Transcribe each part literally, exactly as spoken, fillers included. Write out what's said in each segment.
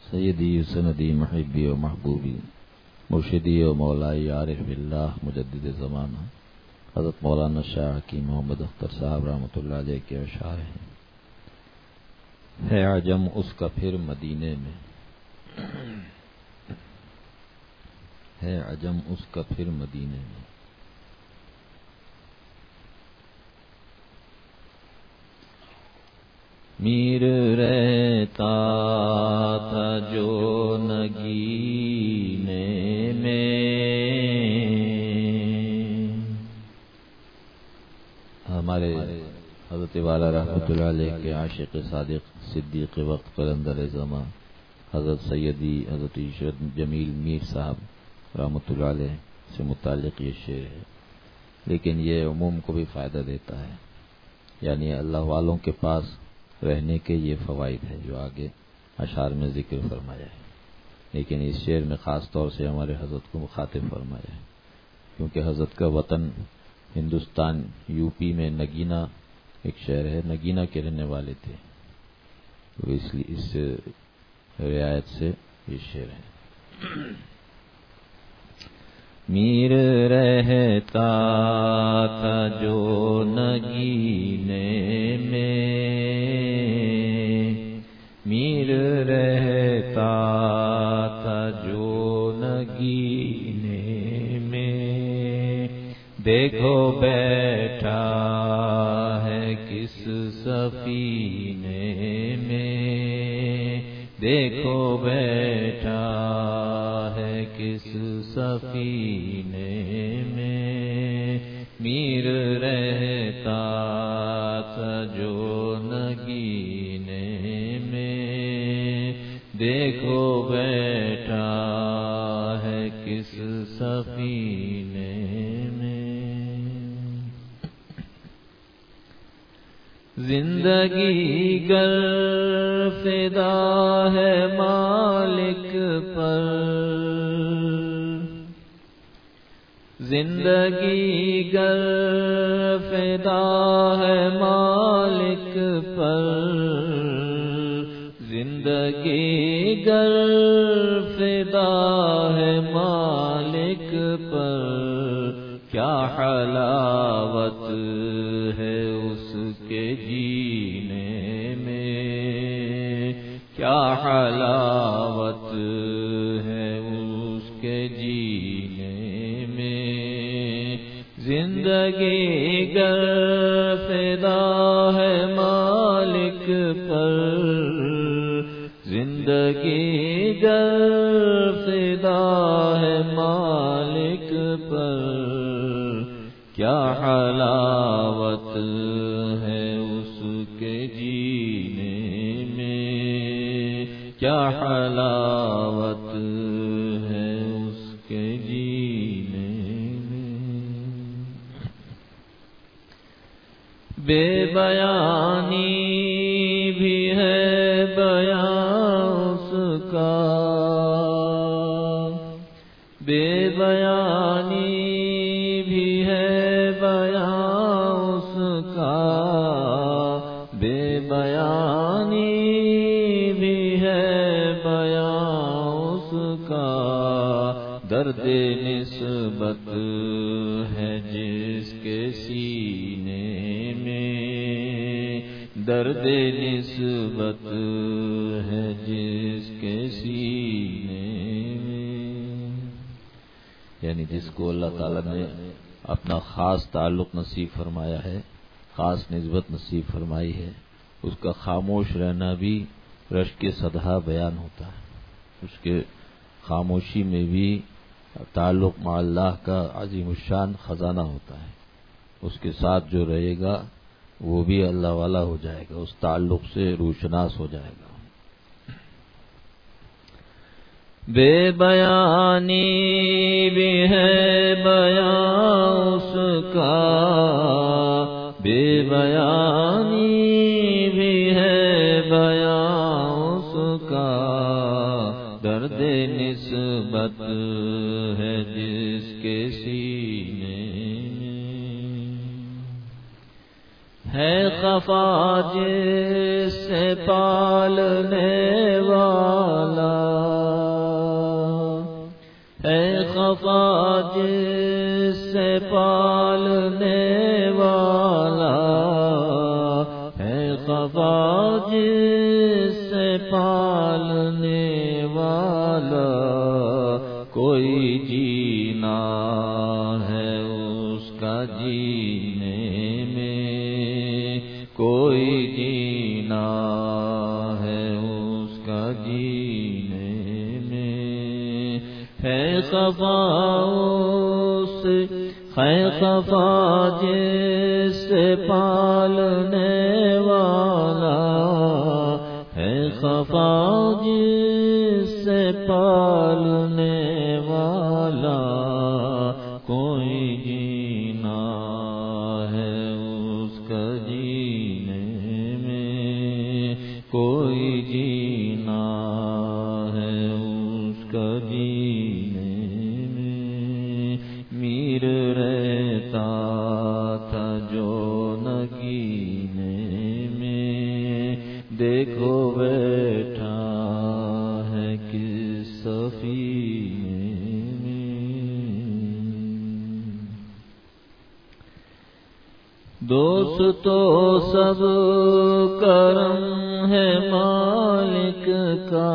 سیدی سندی محبی و محبوبی مرشدی و مولائی عارف باللہ مجدد زمانہ حضرت مولانا شاہ حکیم محمد اختر صاحب رحمۃ اللہ علیہ کے اشعار ہیں۔ ہے عجم اس کا پھر مدینے میں، ہے عجم اس کا پھر مدینے میں، میر رہتا تھا جو نگینے میں۔ ہمارے حضرت والا رحمۃ اللہ علیہ کے عاشق صادق صدیق وقت قلندر زماں حضرت سیدی حضرت عشرت جمیل میر صاحب رحمۃ اللہ علیہ سے متعلق یہ شعر ہے، لیکن یہ عموم کو بھی فائدہ دیتا ہے، یعنی اللہ والوں کے پاس رہنے کے یہ فوائد ہیں جو آگے اشعار میں ذکر فرمایا ہے، لیکن اس شعر میں خاص طور سے ہمارے حضرت کو مخاطب فرمایا ہے، کیونکہ حضرت کا وطن ہندوستان یو پی میں نگینا ایک شہر ہے، نگینا کے رہنے والے تھے، تو اس لیے اس رعایت سے یہ شعر ہے۔ میر رہتا تھا جو نگینے میں، میر رہتا تھا جو نگینے میں، دیکھو بیٹھا ہے کس سفینے میں، دیکھو بیٹھا ہے کس سفینے میں، میر رہتا تھا جو نگینے میں، دیکھو بیٹھا ہے کس سفینے میں۔ زندگی گر فدا ہے مالک پر، زندگی گر فدا ہے مالک پر، زندگی گر فدا ہے مالک پر، کیا حلاوت ہے اس کے جینے میں، کیا حلاوت ہے اس کے جینے میں، زندگی گر فدا ہے مالک پر، زندگی گر فدا ہے مالک پر، کیا حلاوت ہے اس کے جینے میں، کیا حلاوت ہے اس کے جینے میں۔ بے بیانی بھی ہے بیان اس کا، بے بیانی بھی ہے بیان اس کا، بے بیانی بھی ہے بیان اس کا، درد نسبت ہے جس کے سینے میں، درد نسبت ہے جس کے سینے میں، یعنی جس کو اللہ تعالیٰ نے اپنا خاص تعلق نصیب فرمایا ہے، خاص نسبت نصیب فرمائی ہے، اس کا خاموش رہنا بھی رشک صدہا بیان ہوتا ہے، اس کے خاموشی میں بھی تعلق مع اللہ کا عظیم الشان خزانہ ہوتا ہے، اس کے ساتھ جو رہے گا وہ بھی اللہ والا ہو جائے گا، اس تعلق سے روشناس ہو جائے گا۔ بے بیانی بھی ہے بیان اس کا، بے بیانی بھی ہے بیان اس کا، درد نسبت ہے جس کے سینے میں، ہے خفا جس سے پالنے والا، ہے خفا جس سے پالنے والا، ہے خفا جس سے پالنے والا، کوئی جینا ہے اس کا جینے میں، کوئی جینا ہے اس کا جینے میں، ہے خفا اس ہے خفا جس سے پالنے والا، ہے خفا جس سے پالنے والا، کوئی جینا ہے اس کا جینے میں، کوئی جینا ہے اس کا جینے میں، میر رہتا تھا جو نگینے میں، دیکھو بیٹھا ہے کس سفینے میں، دوست تو سب کرم ہے مالک کا،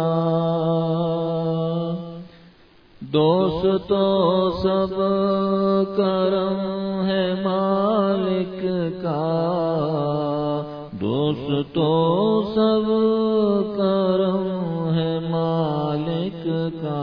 دوست تو سب کرم ہے مالک کا، دوست تو سب کرم ہے مالک کا،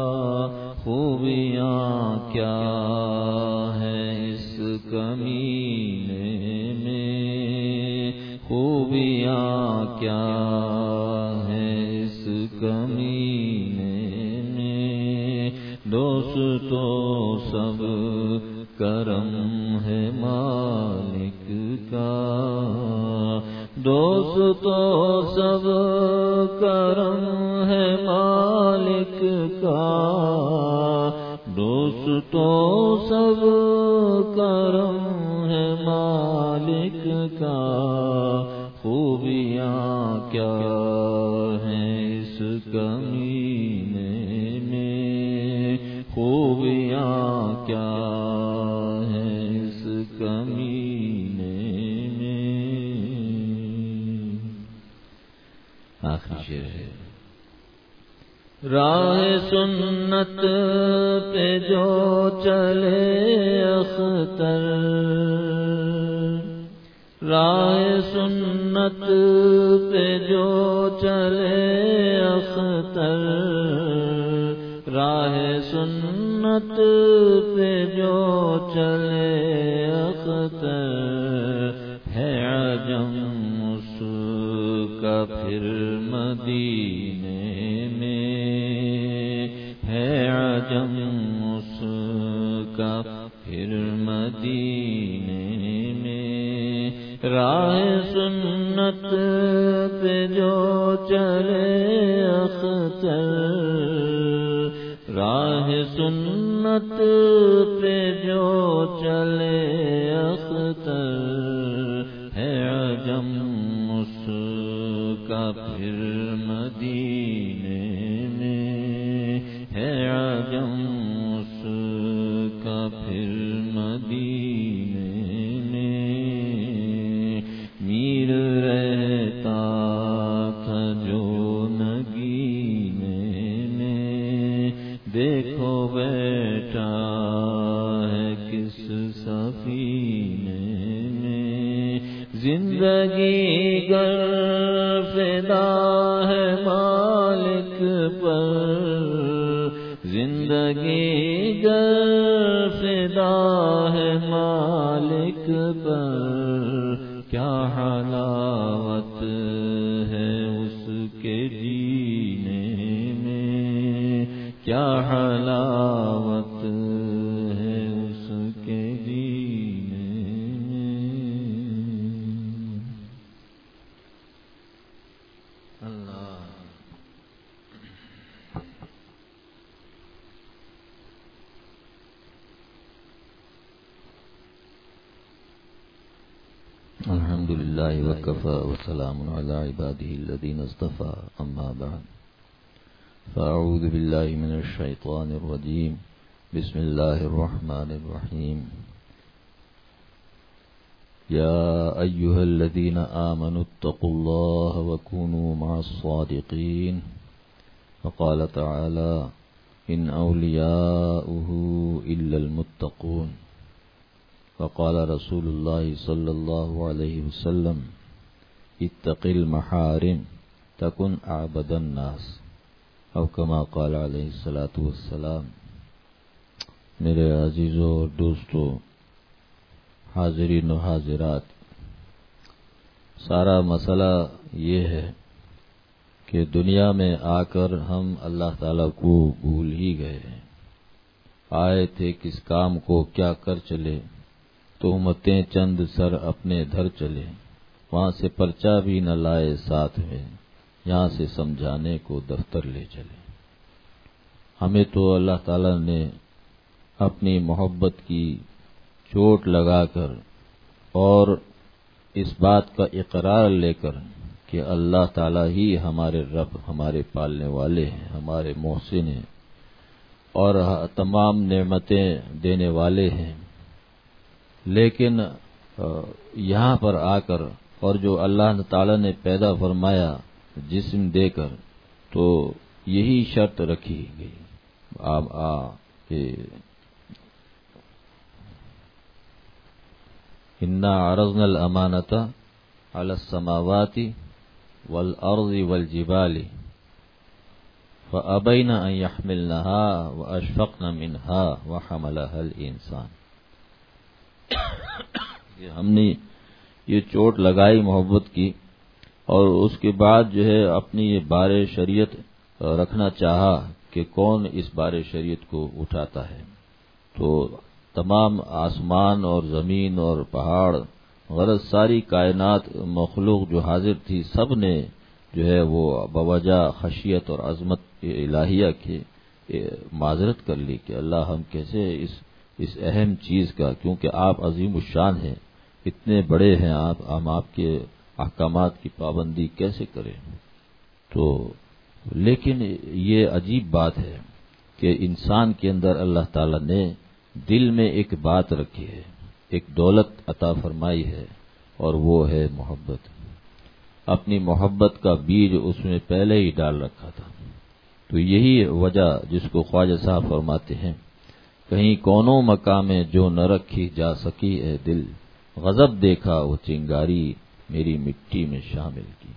خوبیاں کیا ہے اس کمینے میں، خوبیاں کیا ہے اس کمینے میں، دوست تو سب کرم ہے مالک کا، دوست تو سب کرم ہے مالک کا، دوست تو سب کرم ہے مالک کا، خوبیاں کیا ہیں اس کمینے میں، خوبیاں کیا ہیں اس کمینے میں۔ آخری شعر ہے، راہ سنت پہ جو چلے اختر، راہ سنت پہ جو چلے اختر، راہ سنت پہ جو چلے اختر، ہے عجم اس کا پھر مدینے میں، ہے عجم اس کا پھر مدینے میں، راہ سنت پہ جو چلے اختر، راہ سنت پہ جو چلے اختر، ہے عجم اس کا پھر مدینے میں، ہے عجم اس کا پھر مدینے میں، میر رہتا تھا جو نگینے میں، دیکھو بیٹا ہے کس سفینے میں، زندگی گر فدا ہے مالک پر، زندگی گر فدا ہے مالک پر، کیا حلاوت ہے اس کے جینے میں، کیا حلاوت ہے اس کے جینے میں۔ اللہ الحمد الحمد لله وكفى وسلام على عباده الذين اصطفى أما بعد فأعوذ بالله من الشيطان الرجيم بسم الله الرحمن الرحيم يا أيها الذين آمنوا اتقوا الله وكونوا مع الصادقين وقال تعالى إن أولياؤه إلا المتقون وقال رسول الله صلى الله عليه وسلم اتق المحارم تكن أعبد الناس او كما قال علیہ الصلاۃ والسلام۔ میرے عزیزوں اور دوستوں، حاضرین و حاضرات، سارا مسئلہ یہ ہے کہ دنیا میں آ کر ہم اللہ تعالیٰ کو بھول ہی گئے ہیں۔ آئے تھے کس کام کو کیا کر چلے، تہمتیں چند سر اپنے دھر چلے، وہاں سے پرچہ بھی نہ لائے ساتھ میں، یہاں سے سمجھانے کو دفتر لے چلے۔ ہمیں تو اللہ تعالیٰ نے اپنی محبت کی چوٹ لگا کر اور اس بات کا اقرار لے کر کہ اللہ تعالیٰ ہی ہمارے رب، ہمارے پالنے والے ہیں، ہمارے محسن ہیں اور تمام نعمتیں دینے والے ہیں، لیکن یہاں پر آ کر اور جو اللہ تعالیٰ نے پیدا فرمایا جسم دے کر، تو یہی شرط رکھی گئی آپ آ کہ انا عرضنا الامانۃ علی السماوات والارض والجبال فابین ان یحملنها واشفقن منها وحملها الانسان۔ ہم نے یہ چوٹ لگائی محبت کی اور اس کے بعد جو ہے اپنی یہ بار شریعت رکھنا چاہا کہ کون اس بار شریعت کو اٹھاتا ہے، تو تمام آسمان اور زمین اور پہاڑ غرض ساری کائنات مخلوق جو حاضر تھی، سب نے جو ہے وہ بوجہ خشیت اور عظمت الہیہ کے معذرت کر لی کہ اللہ ہم کیسے اس اس اہم چیز کا، کیونکہ آپ عظیم الشان ہیں، اتنے بڑے ہیں آپ، ہم آپ کے احکامات کی پابندی کیسے کریں۔ تو لیکن یہ عجیب بات ہے کہ انسان کے اندر اللہ تعالیٰ نے دل میں ایک بات رکھی ہے، ایک دولت عطا فرمائی ہے، اور وہ ہے محبت۔ اپنی محبت کا بیج اس میں پہلے ہی ڈال رکھا تھا۔ تو یہی وجہ جس کو خواجہ صاحب فرماتے ہیں، کہیں کونوں مقام جو نہ رکھی جا سکی ہے دل، غضب دیکھا وہ چنگاری میری مٹی میں شامل کی۔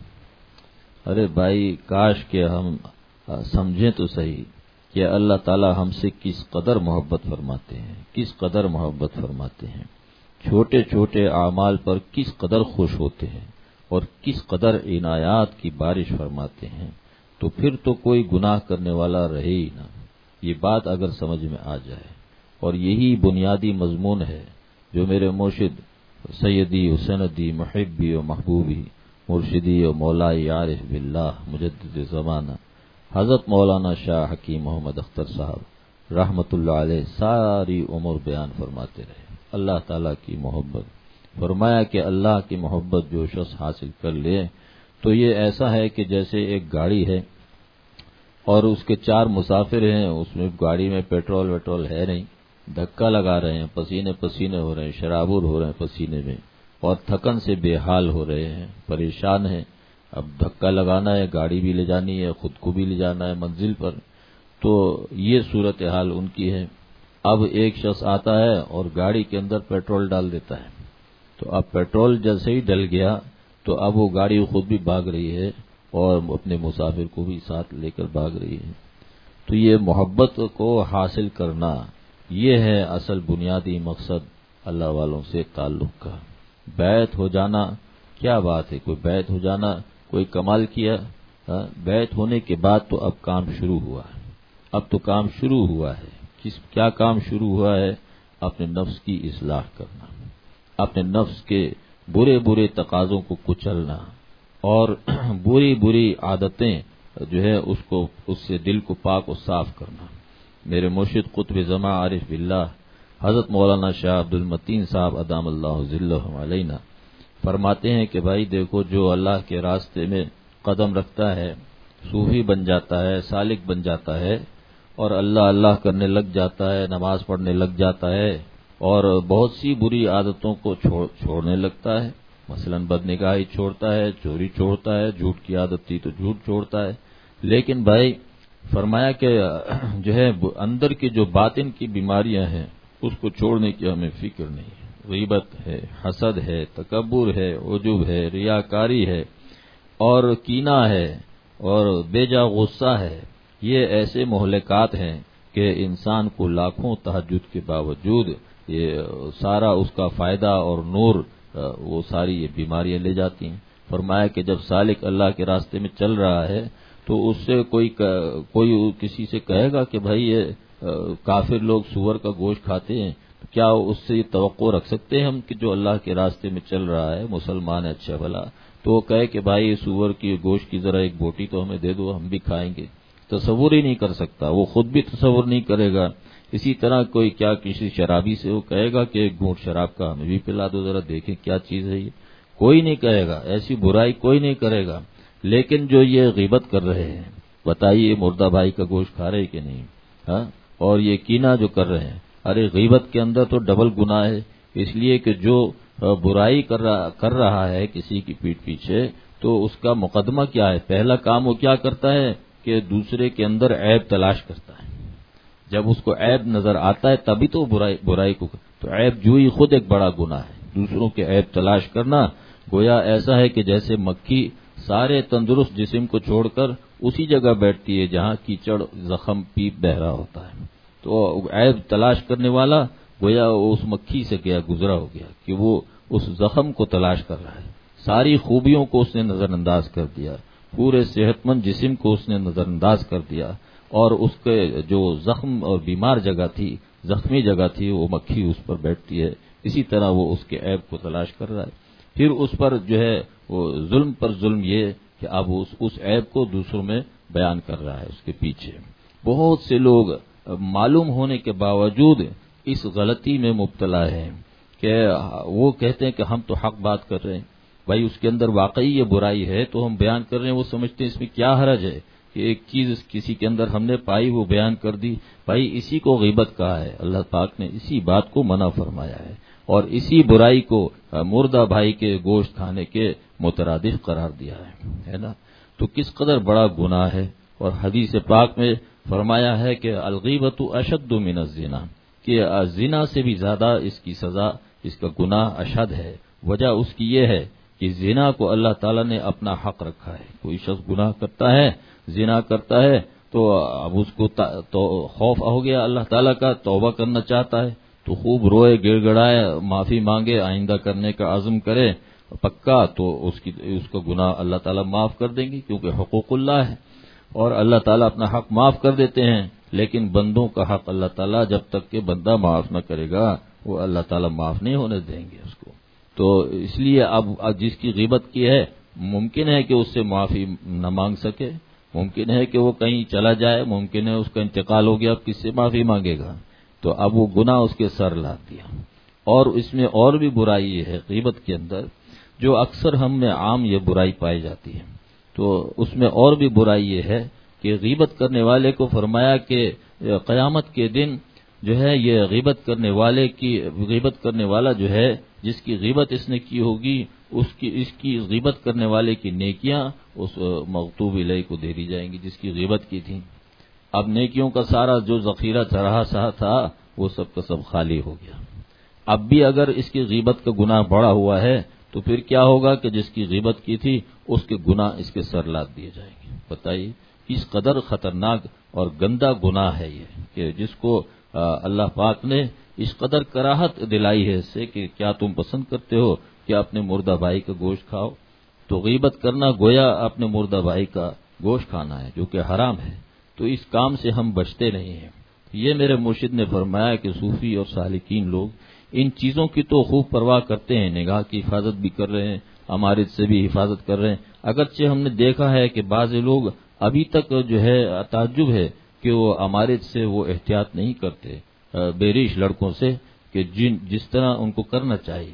ارے بھائی، کاش کہ ہم سمجھیں تو صحیح کہ اللہ تعالی ہم سے کس قدر محبت فرماتے ہیں، کس قدر محبت فرماتے ہیں، چھوٹے چھوٹے اعمال پر کس قدر خوش ہوتے ہیں اور کس قدر عنایات کی بارش فرماتے ہیں، تو پھر تو کوئی گناہ کرنے والا رہے ہی نہ۔ یہ بات اگر سمجھ میں آ جائے، اور یہی بنیادی مضمون ہے جو میرے مرشد سیدی حسندی محبی و محبوبی مرشدی و مولائی عارف باللہ مجدد زمانہ حضرت مولانا شاہ حکیم محمد اختر صاحب رحمت اللہ علیہ ساری عمر بیان فرماتے رہے۔ اللہ تعالیٰ کی محبت فرمایا کہ اللہ کی محبت جو شخص حاصل کر لے تو یہ ایسا ہے کہ جیسے ایک گاڑی ہے اور اس کے چار مسافر ہیں، اس میں گاڑی میں پیٹرول ویٹرول ہے نہیں، دھکا لگا رہے ہیں، پسینے پسینے ہو رہے ہیں، شرابور ہو رہے ہیں پسینے میں، اور تھکن سے بے حال ہو رہے ہیں، پریشان ہیں۔ اب دھکا لگانا ہے، گاڑی بھی لے جانی ہے، خود کو بھی لے جانا ہے منزل پر، تو یہ صورتحال ان کی ہے۔ اب ایک شخص آتا ہے اور گاڑی کے اندر پیٹرول ڈال دیتا ہے، تو اب پیٹرول جیسے ہی ڈل گیا تو اب وہ گاڑی خود بھی بھاگ رہی ہے اور اپنے مسافر کو بھی ساتھ لے کر بھاگ رہی ہے۔ تو یہ محبت کو حاصل کرنا، یہ ہے اصل بنیادی مقصد اللہ والوں سے تعلق کا۔ بیعت ہو جانا کیا بات ہے، کوئی بیعت ہو جانا کوئی کمال کیا؟ بیعت ہونے کے بعد تو اب کام شروع ہوا ہے، اب تو کام شروع ہوا ہے۔ کس کیا کام شروع ہوا ہے؟ اپنے نفس کی اصلاح کرنا، اپنے نفس کے برے برے تقاضوں کو کچلنا اور بری بری عادتیں جو ہے اس کو اس سے دل کو پاک و صاف کرنا۔ میرے مرشد قطب زمان عارف باللہ حضرت مولانا شاہ عبد المتین صاحب ادام اللہ ذلہ علینا فرماتے ہیں کہ بھائی دیکھو جو اللہ کے راستے میں قدم رکھتا ہے، صوفی بن جاتا ہے، سالک بن جاتا ہے اور اللہ اللہ کرنے لگ جاتا ہے، نماز پڑھنے لگ جاتا ہے اور بہت سی بری عادتوں کو چھوڑ چھوڑنے لگتا ہے، مثلا بدنگاہی چھوڑتا ہے، چوری چھوڑتا ہے، جھوٹ کی عادت تھی تو جھوٹ چھوڑتا ہے، لیکن بھائی فرمایا کہ جو ہے اندر کی جو باطن کی بیماریاں ہیں اس کو چھوڑنے کی ہمیں فکر نہیں ہے۔ غیبت ہے، حسد ہے، تکبر ہے، عجب ہے، ریاکاری ہے اور کینہ ہے اور بے جا غصہ ہے، یہ ایسے مہلکات ہیں کہ انسان کو لاکھوں تہجد کے باوجود یہ سارا اس کا فائدہ اور نور وہ ساری یہ بیماریاں لے جاتی ہیں۔ فرمایا کہ جب سالک اللہ کے راستے میں چل رہا ہے تو اس سے کوئی کوئی کسی سے کہے گا کہ بھائی یہ کافر لوگ سور کا گوشت کھاتے ہیں، کیا اس سے یہ توقع رکھ سکتے ہیں ہم کہ جو اللہ کے راستے میں چل رہا ہے مسلمان ہے اچھا بھلا، تو وہ کہے کہ بھائی سور کی گوشت کی ذرا ایک بوٹی تو ہمیں دے دو ہم بھی کھائیں گے؟ تصور ہی نہیں کر سکتا، وہ خود بھی تصور نہیں کرے گا۔ اسی طرح کوئی کیا کسی شرابی سے وہ کہے گا کہ ایک گھونٹ شراب کا ہمیں بھی پلا دو ذرا دیکھیں کیا چیز ہے یہ؟ کوئی نہیں کہے گا، ایسی برائی کوئی نہیں کرے گا۔ لیکن جو یہ غیبت کر رہے ہیں، بتائیے مردہ بھائی کا گوشت کھا رہے کہ نہیں؟ ہاں، اور یہ کینہ جو کر رہے ہیں، ارے غیبت کے اندر تو ڈبل گناہ ہے، اس لیے کہ جو برائی کر رہا کر رہا ہے کسی کی پیٹھ پیچھے تو اس کا مقدمہ کیا ہے؟ پہلا کام وہ کیا کرتا ہے کہ دوسرے کے اندر عیب تلاش کرتا ہے۔ جب اس کو عیب نظر آتا ہے تبھی تو برائی برائی کو، تو عیب جوئی خود ایک بڑا گناہ ہے۔ دوسروں کے عیب تلاش کرنا گویا ایسا ہے کہ جیسے مکھی سارے تندرست جسم کو چھوڑ کر اسی جگہ بیٹھتی ہے جہاں کیچڑ زخم پیپ بہ رہا ہوتا ہے، تو عیب تلاش کرنے والا گویا اس مکھی سے گیا گزرا ہو گیا کہ وہ اس زخم کو تلاش کر رہا ہے، ساری خوبیوں کو اس نے نظر انداز کر دیا، پورے صحت مند جسم کو اس نے نظر انداز کر دیا اور اس کے جو زخم اور بیمار جگہ تھی، زخمی جگہ تھی، وہ مکھی اس پر بیٹھتی ہے، اسی طرح وہ اس کے عیب کو تلاش کر رہا ہے۔ پھر اس پر جو ہے وہ ظلم پر ظلم یہ کہ اب اس اس عیب کو دوسروں میں بیان کر رہا ہے۔ اس کے پیچھے بہت سے لوگ معلوم ہونے کے باوجود اس غلطی میں مبتلا ہیں کہ وہ کہتے ہیں کہ ہم تو حق بات کر رہے ہیں، بھائی اس کے اندر واقعی یہ برائی ہے تو ہم بیان کر رہے ہیں، وہ سمجھتے ہیں اس میں کیا حرج ہے کہ ایک چیز کسی کے اندر ہم نے پائی وہ بیان کر دی۔ بھائی اسی کو غیبت کہا ہے، اللہ پاک نے اسی بات کو منع فرمایا ہے اور اسی برائی کو مردہ بھائی کے گوشت کھانے کے مترادف قرار دیا ہے، ہے نا؟ تو کس قدر بڑا گناہ ہے۔ اور حدیث پاک میں فرمایا ہے کہ الغیبۃ اشد من الزنا، کہ زنا سے بھی زیادہ اس کی سزا، اس کا گناہ اشد ہے۔ وجہ اس کی یہ ہے کہ زنا کو اللہ تعالیٰ نے اپنا حق رکھا ہے۔ کوئی شخص گناہ کرتا ہے، زنا کرتا ہے تو اب اس کو تو خوف ہو گیا اللہ تعالیٰ کا، توبہ کرنا چاہتا ہے تو خوب روئے گڑ گڑائے، معافی مانگے، آئندہ کرنے کا عزم کرے پکا، تو اس کی اس کا گناہ اللہ تعالیٰ معاف کر دیں گے، کیونکہ حقوق اللہ ہے اور اللہ تعالیٰ اپنا حق معاف کر دیتے ہیں۔ لیکن بندوں کا حق اللہ تعالیٰ جب تک کہ بندہ معاف نہ کرے گا وہ اللہ تعالیٰ معاف نہیں ہونے دیں گے اس کو۔ تو اس لیے اب جس کی غیبت کی ہے ممکن ہے کہ اس سے معافی نہ مانگ سکے، ممکن ہے کہ وہ کہیں چلا جائے، ممکن ہے اس کا انتقال ہو گیا، اب کس سے معافی مانگے گا؟ تو اب وہ گناہ اس کے سر لا دیا۔ اور اس میں اور بھی برائی یہ ہے غیبت کے اندر، جو اکثر ہم میں عام یہ برائی پائی جاتی ہے، تو اس میں اور بھی برائی یہ ہے کہ غیبت کرنے والے کو فرمایا کہ قیامت کے دن جو ہے یہ غیبت کرنے والے کی غیبت کرنے والا جو ہے جس کی غیبت اس نے کی ہوگی اس کی اس کی غیبت کرنے والے کی نیکیاں اس مغتوب الیہ کو دے دی جائیں گی جس کی غیبت کی تھی۔ اب نیکیوں کا سارا جو ذخیرہ چڑھا سا تھا وہ سب کا سب خالی ہو گیا۔ اب بھی اگر اس کی غیبت کا گناہ بڑا ہوا ہے تو پھر کیا ہوگا کہ جس کی غیبت کی تھی اس کے گناہ اس کے سر لاد دیے جائیں گے۔ بتائیے کس قدر خطرناک اور گندا گناہ ہے یہ، کہ جس کو اللہ پاک نے اس قدر کراہت دلائی ہے اس سے کہ کیا تم پسند کرتے ہو کہ اپنے مردہ بھائی کا گوشت کھاؤ؟ تو غیبت کرنا گویا اپنے مردہ بھائی کا گوشت کھانا ہے جو کہ حرام ہے، تو اس کام سے ہم بچتے نہیں ہیں۔ یہ میرے مرشد نے فرمایا کہ صوفی اور سالکین لوگ ان چیزوں کی تو خوب پرواہ کرتے ہیں، نگاہ کی حفاظت بھی کر رہے ہیں، امارت سے بھی حفاظت کر رہے ہیں، اگرچہ ہم نے دیکھا ہے کہ بعض لوگ ابھی تک جو ہے تعجب ہے کہ وہ امارت سے وہ احتیاط نہیں کرتے بیریش لڑکوں سے کہ جن جس طرح ان کو کرنا چاہیے۔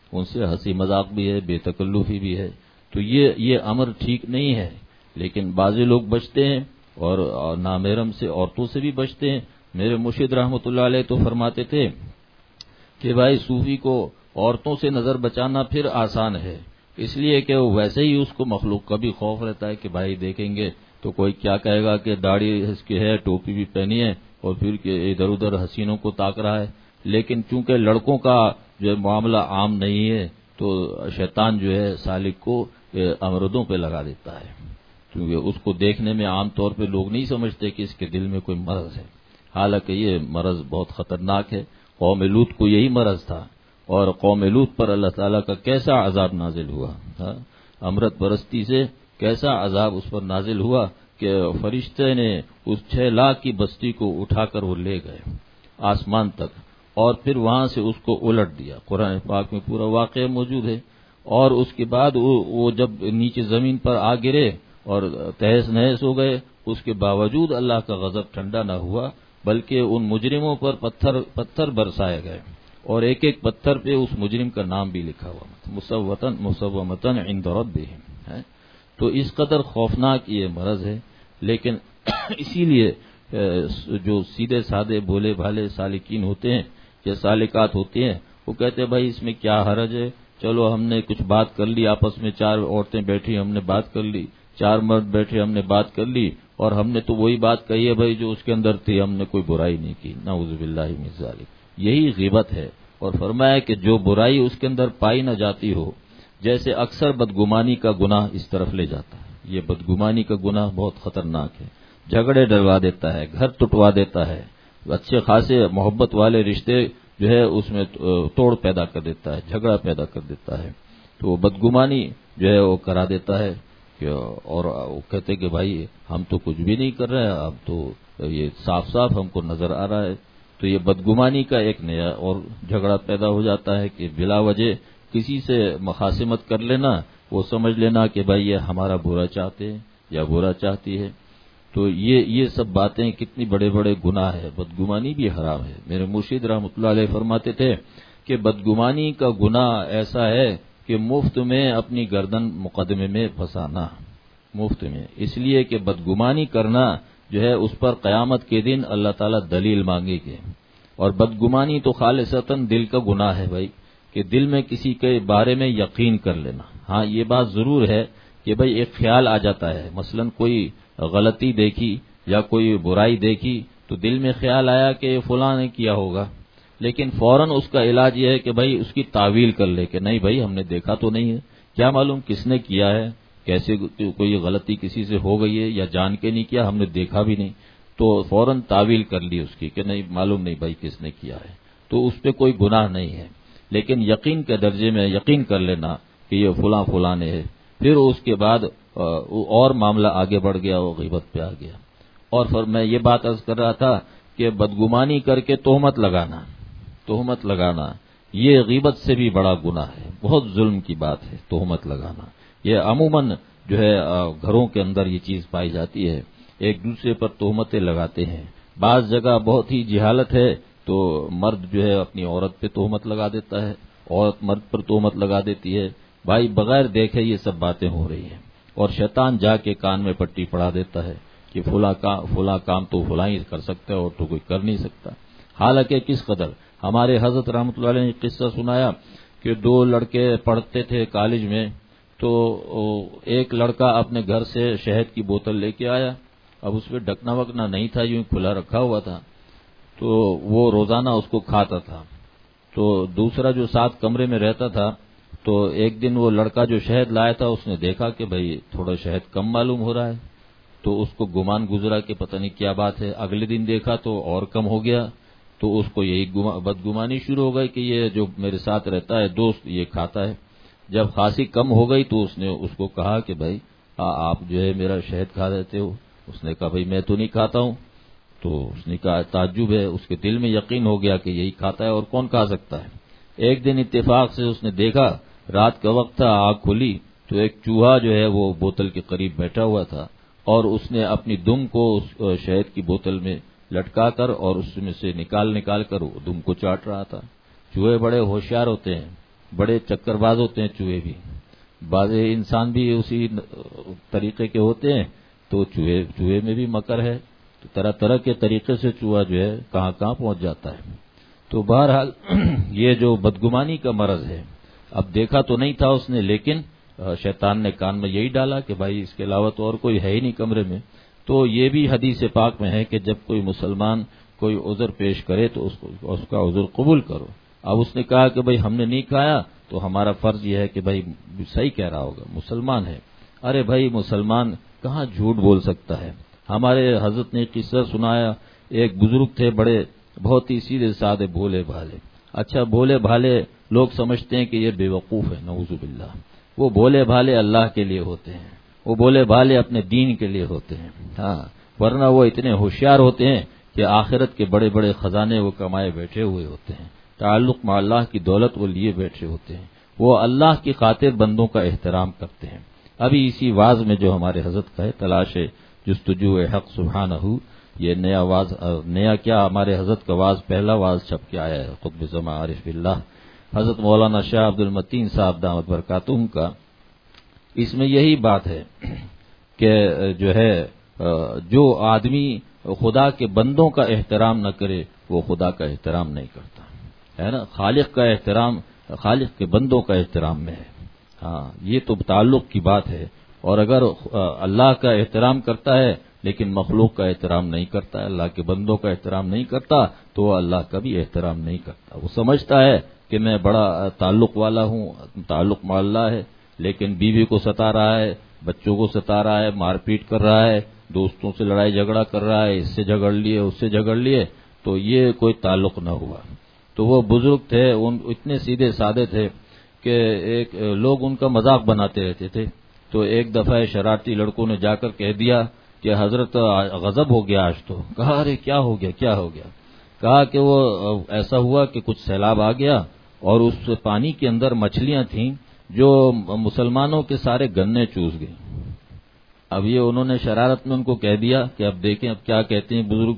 ان سے ہنسی مذاق بھی ہے، بے تکلفی بھی ہے. تو یہ یہ امر ٹھیک نہیں ہے. لیکن بعض لوگ بچتے ہیں اور نامحرم سے عورتوں سے بھی بچتے ہیں. میرے مرشد رحمۃ اللہ علیہ تو فرماتے تھے کہ بھائی صوفی کو عورتوں سے نظر بچانا پھر آسان ہے، اس لیے کہ وہ ویسے ہی اس کو مخلوق کا بھی خوف رہتا ہے کہ بھائی دیکھیں گے تو کوئی کیا کہے گا کہ داڑھی اس کی ہے، ٹوپی بھی پہنی ہے اور پھر کہ ادھر ادھر حسینوں کو تاک رہا ہے. لیکن چونکہ لڑکوں کا جو معاملہ عام نہیں ہے تو شیطان جو ہے سالک کو امردوں پہ لگا دیتا ہے، کیونکہ اس کو دیکھنے میں عام طور پہ لوگ نہیں سمجھتے کہ اس کے دل میں کوئی مرض ہے، حالانکہ یہ مرض بہت خطرناک ہے. قوم لوط کو یہی مرض تھا، اور قوم لوط پر اللہ تعالیٰ کا کیسا عذاب نازل ہوا، امرت پرستی سے کیسا عذاب اس پر نازل ہوا کہ فرشتے نے اس چھ لاکھ کی بستی کو اٹھا کر وہ لے گئے آسمان تک، اور پھر وہاں سے اس کو الٹ دیا. قرآن پاک میں پورا واقعہ موجود ہے. اور اس کے بعد وہ جب نیچے زمین پر آ گرے اور تہس نہس ہو گئے، اس کے باوجود اللہ کا غضب ٹھنڈا نہ ہوا، بلکہ ان مجرموں پر پتھر پتھر برسائے گئے، اور ایک ایک پتھر پہ اس مجرم کا نام بھی لکھا ہوا، مصوتن مصومتن عند ربہم ہے. تو اس قدر خوفناک یہ مرض ہے. لیکن اسی لیے جو سیدھے سادے بولے بھالے سالکین ہوتے ہیں یا سالکات ہوتی ہیں، وہ کہتے ہیں بھائی اس میں کیا حرج ہے، چلو ہم نے کچھ بات کر لی، آپس میں چار عورتیں بیٹھی ہم نے بات کر لی، چار مرد بیٹھے ہم نے بات کر لی، اور ہم نے تو وہی بات کہی ہے بھائی جو اس کے اندر تھی، ہم نے کوئی برائی نہیں کی. نعوذ باللہ من ذالک. یہی غیبت ہے. اور فرمایا کہ جو برائی اس کے اندر پائی نہ جاتی ہو، جیسے اکثر بدگمانی کا گناہ اس طرف لے جاتا ہے. یہ بدگمانی کا گناہ بہت خطرناک ہے، جھگڑے ڈلوا دیتا ہے، گھر ٹوٹوا دیتا ہے، اچھے خاصے محبت والے رشتے جو ہے اس میں توڑ پیدا کر دیتا ہے، جھگڑا پیدا کر دیتا ہے. تو بدگمانی جو ہے وہ کرا دیتا ہے. اور وہ کہتے کہ بھائی ہم تو کچھ بھی نہیں کر رہے، اب تو یہ صاف صاف ہم کو نظر آ رہا ہے. تو یہ بدگمانی کا ایک نیا اور جھگڑا پیدا ہو جاتا ہے کہ بلا وجہ کسی سے مخاصمت کر لینا، وہ سمجھ لینا کہ بھائی یہ ہمارا برا چاہتے ہیں یا برا چاہتی ہے. تو یہ یہ سب باتیں کتنی بڑے بڑے گناہ ہے. بدگمانی بھی حرام ہے. میرے مرشد رحمۃ اللہ علیہ فرماتے تھے کہ بدگمانی کا گناہ ایسا ہے کہ مفت میں اپنی گردن مقدمے میں پھنسانا، مفت میں، اس لیے کہ بدگمانی کرنا جو ہے اس پر قیامت کے دن اللہ تعالیٰ دلیل مانگے گے. اور بدگمانی تو خالصتاً دل کا گناہ ہے بھائی، کہ دل میں کسی کے بارے میں یقین کر لینا. ہاں یہ بات ضرور ہے کہ بھائی ایک خیال آ جاتا ہے، مثلا کوئی غلطی دیکھی یا کوئی برائی دیکھی تو دل میں خیال آیا کہ فلاں نے کیا ہوگا، لیکن فوراً اس کا علاج یہ ہے کہ بھائی اس کی تعویل کر لے کہ نہیں بھائی ہم نے دیکھا تو نہیں ہے، کیا معلوم کس نے کیا ہے، کیسے کوئی غلطی کسی سے ہو گئی ہے یا جان کے نہیں کیا، ہم نے دیکھا بھی نہیں، تو فوراً تعویل کر لی اس کی کہ نہیں معلوم نہیں بھائی کس نے کیا ہے. تو اس پہ کوئی گناہ نہیں ہے. لیکن یقین کے درجے میں یقین کر لینا کہ یہ فلاں فلاں نے ہے، پھر اس کے بعد اور معاملہ آگے بڑھ گیا، وہ غیبت پہ آ گیا. اور پھر میں یہ بات عرض کر رہا تھا کہ بدگمانی کر کے تہمت لگانا، تہمت لگانا یہ غیبت سے بھی بڑا گناہ ہے، بہت ظلم کی بات ہے تہمت لگانا. یہ عموماً جو ہے گھروں کے اندر یہ چیز پائی جاتی ہے، ایک دوسرے پر تہمتیں لگاتے ہیں. بعض جگہ بہت ہی جہالت ہے تو مرد جو ہے اپنی عورت پہ تہمت لگا دیتا ہے، عورت مرد پر تہمت لگا دیتی ہے. بھائی بغیر دیکھے یہ سب باتیں ہو رہی ہیں، اور شیطان جا کے کان میں پٹی پڑا دیتا ہے کہ فلاں کام فلاں کام تو فلاں ہی کر سکتا ہے اور تو کوئی کر نہیں سکتا. حالانکہ کس قدر ہمارے حضرت رحمۃ اللہ علیہ نے قصہ سنایا کہ دو لڑکے پڑھتے تھے کالج میں، تو ایک لڑکا اپنے گھر سے شہد کی بوتل لے کے آیا. اب اس میں ڈھکنا وکنا نہیں تھا، یوں کھلا رکھا ہوا تھا، تو وہ روزانہ اس کو کھاتا تھا. تو دوسرا جو ساتھ کمرے میں رہتا تھا، تو ایک دن وہ لڑکا جو شہد لایا تھا اس نے دیکھا کہ بھائی تھوڑا شہد کم معلوم ہو رہا ہے، تو اس کو گمان گزرا کہ پتہ نہیں کیا بات ہے. اگلے دن دیکھا تو اور کم ہو گیا، تو اس کو یہی بدگمانی شروع ہو گئی کہ یہ جو میرے ساتھ رہتا ہے دوست یہ کھاتا ہے. جب خاصی کم ہو گئی تو اس نے اس کو کہا کہ بھائی آپ جو ہے میرا شہد کھا دیتے ہو. اس نے کہا بھائی میں تو نہیں کھاتا ہوں. تو اس نے کہا تعجب ہے، اس کے دل میں یقین ہو گیا کہ یہی کھاتا ہے اور کون کھا سکتا ہے. ایک دن اتفاق سے اس نے دیکھا، رات کا وقت تھا، آنکھ کھلی تو ایک چوہا جو ہے وہ بوتل کے قریب بیٹھا ہوا تھا، اور اس نے اپنی دم کو اس شہد کی بوتل میں لٹکا کر اور اس میں سے نکال نکال کر وہ دم کو چاٹ رہا تھا. چوہے بڑے ہوشیار ہوتے ہیں، بڑے چکر باز ہوتے ہیں چوہے بھی، بعض انسان بھی اسی طریقے کے ہوتے ہیں، تو چوہے چوہے میں بھی مکر ہے، تو طرح طرح کے طریقے سے چوہا جو ہے کہاں کہاں پہنچ جاتا ہے۔ تو بہرحال یہ جو بدگمانی کا مرض ہے، اب دیکھا تو نہیں تھا اس نے، لیکن شیطان نے کان میں یہی ڈالا کہ بھائی اس کے علاوہ تو اور کوئی ہے ہی نہیں کمرے میں۔ تو یہ بھی حدیث پاک میں ہے کہ جب کوئی مسلمان کوئی عذر پیش کرے تو اس کو اس کا عذر قبول کرو۔ اب اس نے کہا کہ بھائی ہم نے نہیں کھایا، تو ہمارا فرض یہ ہے کہ بھائی صحیح کہہ رہا ہوگا، مسلمان ہے۔ ارے بھائی مسلمان کہاں جھوٹ بول سکتا ہے؟ ہمارے حضرت نے قصہ سنایا، ایک بزرگ تھے بڑے، بہت ہی سیدھے سادے بھولے بھالے۔ اچھا بھولے بھالے لوگ سمجھتے ہیں کہ یہ بے وقوف ہے، نعوذ باللہ۔ وہ بھولے بھالے اللہ کے لیے ہوتے ہیں، وہ بھولے بھالے اپنے دین کے لیے ہوتے ہیں، ہاں، ورنہ وہ اتنے ہوشیار ہوتے ہیں کہ آخرت کے بڑے بڑے خزانے وہ کمائے بیٹھے ہوئے ہوتے ہیں، تعلق مع اللہ کی دولت وہ لیے بیٹھے ہوتے ہیں، وہ اللہ کی خاطر بندوں کا احترام کرتے ہیں۔ ابھی اسی واز میں جو ہمارے حضرت کا ہے، تلاش جستجو حق سبحانہ، یہ نیا واز، نیا کیا، ہمارے حضرت کا واز پہلا واز چھپ کے آیا ہے، قطب زمان عارف باللہ حضرت مولانا شاہ عبد المتین صاحب دامت برکاتہم کا۔ اس میں یہی بات ہے کہ جو ہے جو آدمی خدا کے بندوں کا احترام نہ کرے وہ خدا کا احترام نہیں کرتا ہے نا۔ خالق کا احترام خالق کے بندوں کا احترام میں ہے، ہاں، یہ تو تعلق کی بات ہے۔ اور اگر اللہ کا احترام کرتا ہے لیکن مخلوق کا احترام نہیں کرتا ہے، اللہ کے بندوں کا احترام نہیں کرتا، تو وہ اللہ کا بھی احترام نہیں کرتا۔ وہ سمجھتا ہے کہ میں بڑا تعلق والا ہوں، تعلق مع اللہ ہے، لیکن بیوی کو ستا رہا ہے، بچوں کو ستا رہا ہے، مار پیٹ کر رہا ہے، دوستوں سے لڑائی جھگڑا کر رہا ہے، اس سے جھگڑ لیے اس سے جھگڑ لیے، تو یہ کوئی تعلق نہ ہوا۔ تو وہ بزرگ تھے، ان اتنے سیدھے سادے تھے کہ ایک لوگ ان کا مذاق بناتے رہتے تھے۔ تو ایک دفعہ شرارتی لڑکوں نے جا کر کہہ دیا کہ حضرت غضب ہو گیا آج تو۔ کہا ارے کیا ہو گیا کیا ہو گیا؟ کہا کہ وہ ایسا ہوا کہ کچھ سیلاب آ گیا اور اس پانی کے اندر مچھلیاں تھیں جو مسلمانوں کے سارے گنے چوس گئے۔ اب یہ انہوں نے شرارت میں ان کو کہہ دیا کہ اب دیکھیں اب کیا کہتے ہیں بزرگ،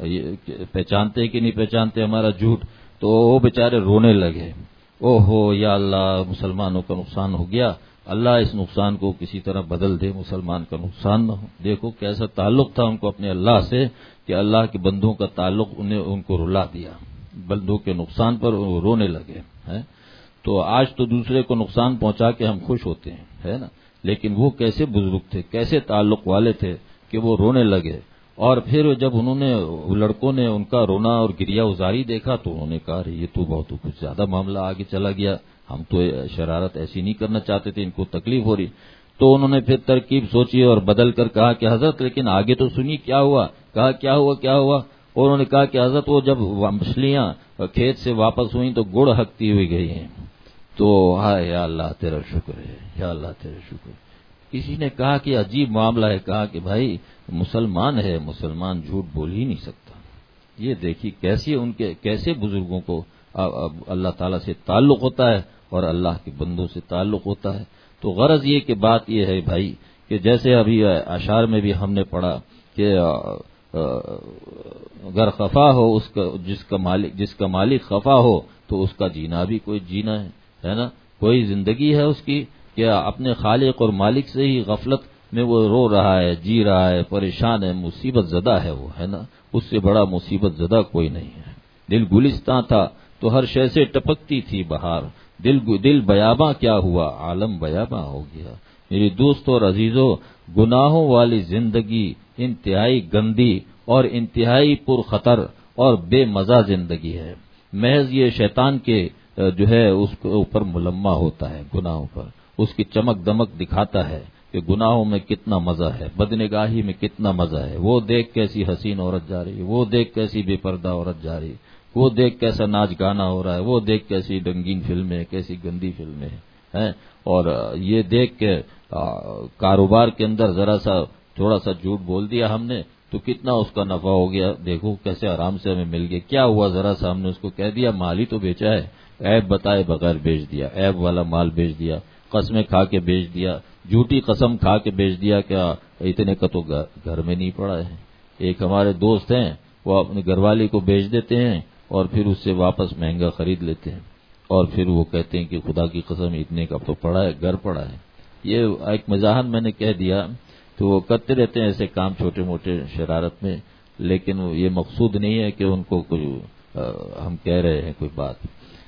پہچانتے کہ نہیں پہچانتے ہمارا جھوٹ۔ تو وہ بیچارے رونے لگے، او ہو یا اللہ مسلمانوں کا نقصان ہو گیا، اللہ اس نقصان کو کسی طرح بدل دے، مسلمان کا نقصان نہ ہو۔ دیکھو کیسا تعلق تھا ان کو اپنے اللہ سے کہ اللہ کے بندوں کا تعلق انہیں ان کو رلا دیا، بندوں کے نقصان پر وہ رونے لگے ہیں۔ تو آج تو دوسرے کو نقصان پہنچا کے ہم خوش ہوتے ہیں، ہے نا، لیکن وہ کیسے بزرگ تھے، کیسے تعلق والے تھے کہ وہ رونے لگے۔ اور پھر جب انہوں نے لڑکوں نے ان کا رونا اور گریا ازاری دیکھا تو انہوں نے کہا یہ تو بہت کچھ زیادہ معاملہ آگے چلا گیا، ہم تو شرارت ایسی نہیں کرنا چاہتے تھے، ان کو تکلیف ہو رہی۔ تو انہوں نے پھر ترکیب سوچی اور بدل کر کہا کہ حضرت لیکن آگے تو سنی کیا ہوا؟ کہا کیا ہوا کیا ہوا؟ اور انہوں نے کہا کہ حضرت وہ جب مچھلیاں کھیت سے واپس ہوئیں تو گڑ ہکتی ہوئی گئی ہیں۔ تو ہائے یا اللہ تیرا شکر ہے، یا اللہ تیرا شکر ہے۔ کسی نے کہا کہ عجیب معاملہ ہے، کہا کہ بھائی مسلمان ہے، مسلمان جھوٹ بول ہی نہیں سکتا۔ یہ دیکھیے کیسے ان کے کیسے بزرگوں کو اللہ تعالیٰ سے تعلق ہوتا ہے اور اللہ کے بندوں سے تعلق ہوتا ہے۔ تو غرض یہ کہ بات یہ ہے بھائی کہ جیسے ابھی اشعار میں بھی ہم نے پڑھا کہ اگر خفا ہو اس کا جس کا مالک جس کا مالک خفا ہو تو اس کا جینا بھی کوئی جینا ہے، ہے نا، کوئی زندگی ہے اس کی کہ اپنے خالق اور مالک سے ہی غفلت میں وہ رو رہا ہے، جی رہا ہے، پریشان ہے، مصیبت زدہ ہے وہ، ہے نا، اس سے بڑا مصیبت زدہ کوئی نہیں ہے۔ دل گلستاں تھا تو ہر شے سے ٹپکتی تھی بہار، دل دل بیاباں کیا ہوا، عالم بیاباں ہو گیا۔ میری دوستوں اور عزیزوں، گناہوں والی زندگی انتہائی گندی اور انتہائی پر خطر اور بے مزہ زندگی ہے۔ محض یہ شیطان کے جو ہے اس کے اوپر ملمہ ہوتا ہے، گناہوں پر اس کی چمک دمک دکھاتا ہے کہ گناہوں میں کتنا مزہ ہے، بدنگاہی میں کتنا مزہ ہے، وہ دیکھ کیسی حسین عورت جا رہی ہے، وہ دیکھ کیسی بے پردہ عورت جا رہی ہے، وہ دیکھ کیسا ناچ گانا ہو رہا ہے، وہ دیکھ کیسی رنگین فلمیں، کیسی گندی فلمیں ہیں، اور یہ دیکھ کے کاروبار کے اندر ذرا سا تھوڑا سا جھوٹ بول دیا ہم نے تو کتنا اس کا نفع ہو گیا، دیکھو کیسے آرام سے ہمیں مل گیا، کیا ہوا ذرا سا ہم نے اس کو کہہ دیا، مال ہی تو بیچا ہے، عیب بتائے بغیر بیچ دیا، عیب والا مال بیچ دیا، قسمیں کھا کے بیچ دیا، جھوٹی قسم کھا کے بیچ دیا، کیا اتنے کا تو گھر میں نہیں پڑا ہے۔ ایک ہمارے دوست ہیں وہ اپنی گھر والی کو بیچ دیتے ہیں اور پھر اس سے واپس مہنگا خرید لیتے ہیں، اور پھر وہ کہتے ہیں کہ خدا کی قسم اتنے کا تو پڑا ہے، گھر پڑا ہے. یہ ایک مزاحن میں نے کہہ دیا، تو وہ کرتے رہتے ہیں ایسے کام چھوٹے موٹے شرارت میں، لیکن یہ مقصود نہیں ہے کہ ان کو کوئی ہم کہہ رہے ہیں کوئی بات.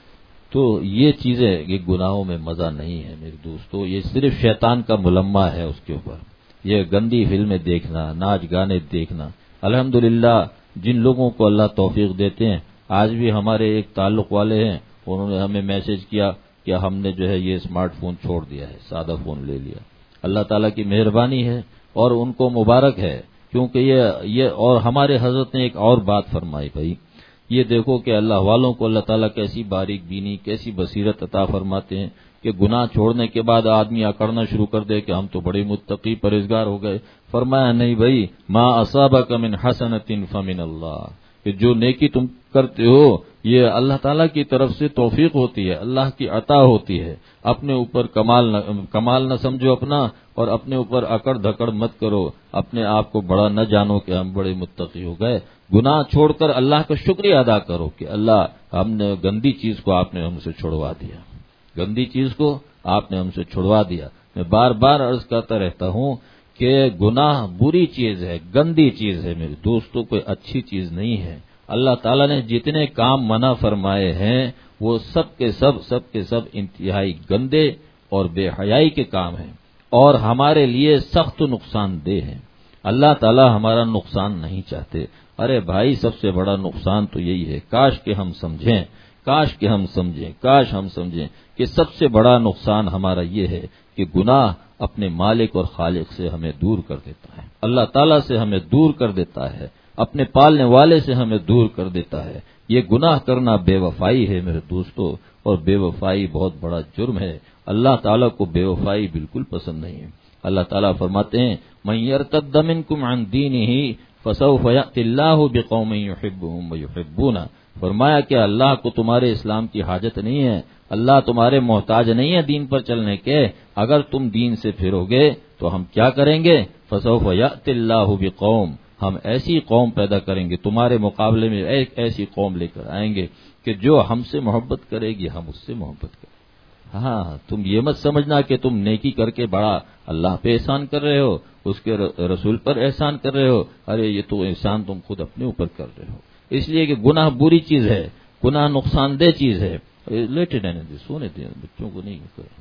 تو یہ چیزیں، یہ گناہوں میں مزہ نہیں ہے میرے دوستو، یہ صرف شیطان کا ملمہ ہے اس کے اوپر. یہ گندی فلمیں دیکھنا، ناچ گانے دیکھنا. الحمدللہ جن لوگوں کو اللہ توفیق دیتے ہیں، آج بھی ہمارے ایک تعلق والے ہیں، انہوں نے ہمیں میسج کیا کہ ہم نے جو ہے یہ اسمارٹ فون چھوڑ دیا ہے، سادہ فون لے لیا. اللہ تعالیٰ کی مہربانی ہے اور ان کو مبارک ہے، کیونکہ یہ یہ اور ہمارے حضرت نے ایک اور بات فرمائی. بھائی یہ دیکھو کہ اللہ والوں کو اللہ تعالیٰ کیسی باریک بینی، کیسی بصیرت عطا فرماتے ہیں کہ گناہ چھوڑنے کے بعد آدمی اکڑنا شروع کر دے کہ ہم تو بڑے متقی پرہیزگار ہو گئے. فرمایا نہیں بھائی، ما اصابک من حسنۃ فمن اللہ، کہ جو نیکی تم کرتے ہو یہ اللہ تعالیٰ کی طرف سے توفیق ہوتی ہے، اللہ کی عطا ہوتی ہے. اپنے اوپر کمال نہ کمال نہ سمجھو اپنا، اور اپنے اوپر اکڑ دھکڑ مت کرو، اپنے آپ کو بڑا نہ جانو کہ ہم بڑے متقی ہو گئے. گناہ چھوڑ کر اللہ کا شکریہ ادا کرو کہ اللہ ہم نے گندی چیز کو آپ نے ہم سے چھڑوا دیا، گندی چیز کو آپ نے ہم سے چھڑوا دیا. میں بار بار عرض کرتا رہتا ہوں کہ گناہ بری چیز ہے، گندی چیز ہے میرے دوستوں، کوئی اچھی چیز نہیں ہے. اللہ تعالیٰ نے جتنے کام منع فرمائے ہیں وہ سب کے سب سب کے سب انتہائی گندے اور بے حیائی کے کام ہیں، اور ہمارے لیے سخت نقصان دہ ہیں. اللہ تعالیٰ ہمارا نقصان نہیں چاہتے. ارے بھائی سب سے بڑا نقصان تو یہی ہے، کاش کہ ہم سمجھیں، کاش کہ ہم سمجھیں کاش ہم سمجھیں کہ سب سے بڑا نقصان ہمارا یہ ہے کہ گناہ اپنے مالک اور خالق سے ہمیں دور کر دیتا ہے، اللہ تعالیٰ سے ہمیں دور کر دیتا ہے، اپنے پالنے والے سے ہمیں دور کر دیتا ہے. یہ گناہ کرنا بے وفائی ہے میرے دوستو، اور بے وفائی بہت بڑا جرم ہے. اللہ تعالیٰ کو بے وفائی بالکل پسند نہیں ہے. اللہ تعالیٰ فرماتے ہیں من یرتد منکم عن دینہ فسوف یأتی اللہ بقوم یحبهم ویحبونہ. فرمایا کہ اللہ کو تمہارے اسلام کی حاجت نہیں ہے، اللہ تمہارے محتاج نہیں ہے دین پر چلنے کے. اگر تم دین سے پھرو گے تو ہم کیا کریں گے؟ فسوف یأتی اللہ بقوم، ہم ایسی قوم پیدا کریں گے تمہارے مقابلے میں، ایک ایسی قوم لے کر آئیں گے کہ جو ہم سے محبت کرے گی، ہم اس سے محبت کریں. ہاں تم یہ مت سمجھنا کہ تم نیکی کر کے بڑا اللہ پہ احسان کر رہے ہو، اس کے رسول پر احسان کر رہے ہو. ارے یہ تو احسان تم خود اپنے اوپر کر رہے ہو، اس لیے کہ گناہ بری چیز ہے، گناہ نقصان دہ چیز ہے. لیٹے رہنے دے، سونے دے، بچوں کو نہیں کرے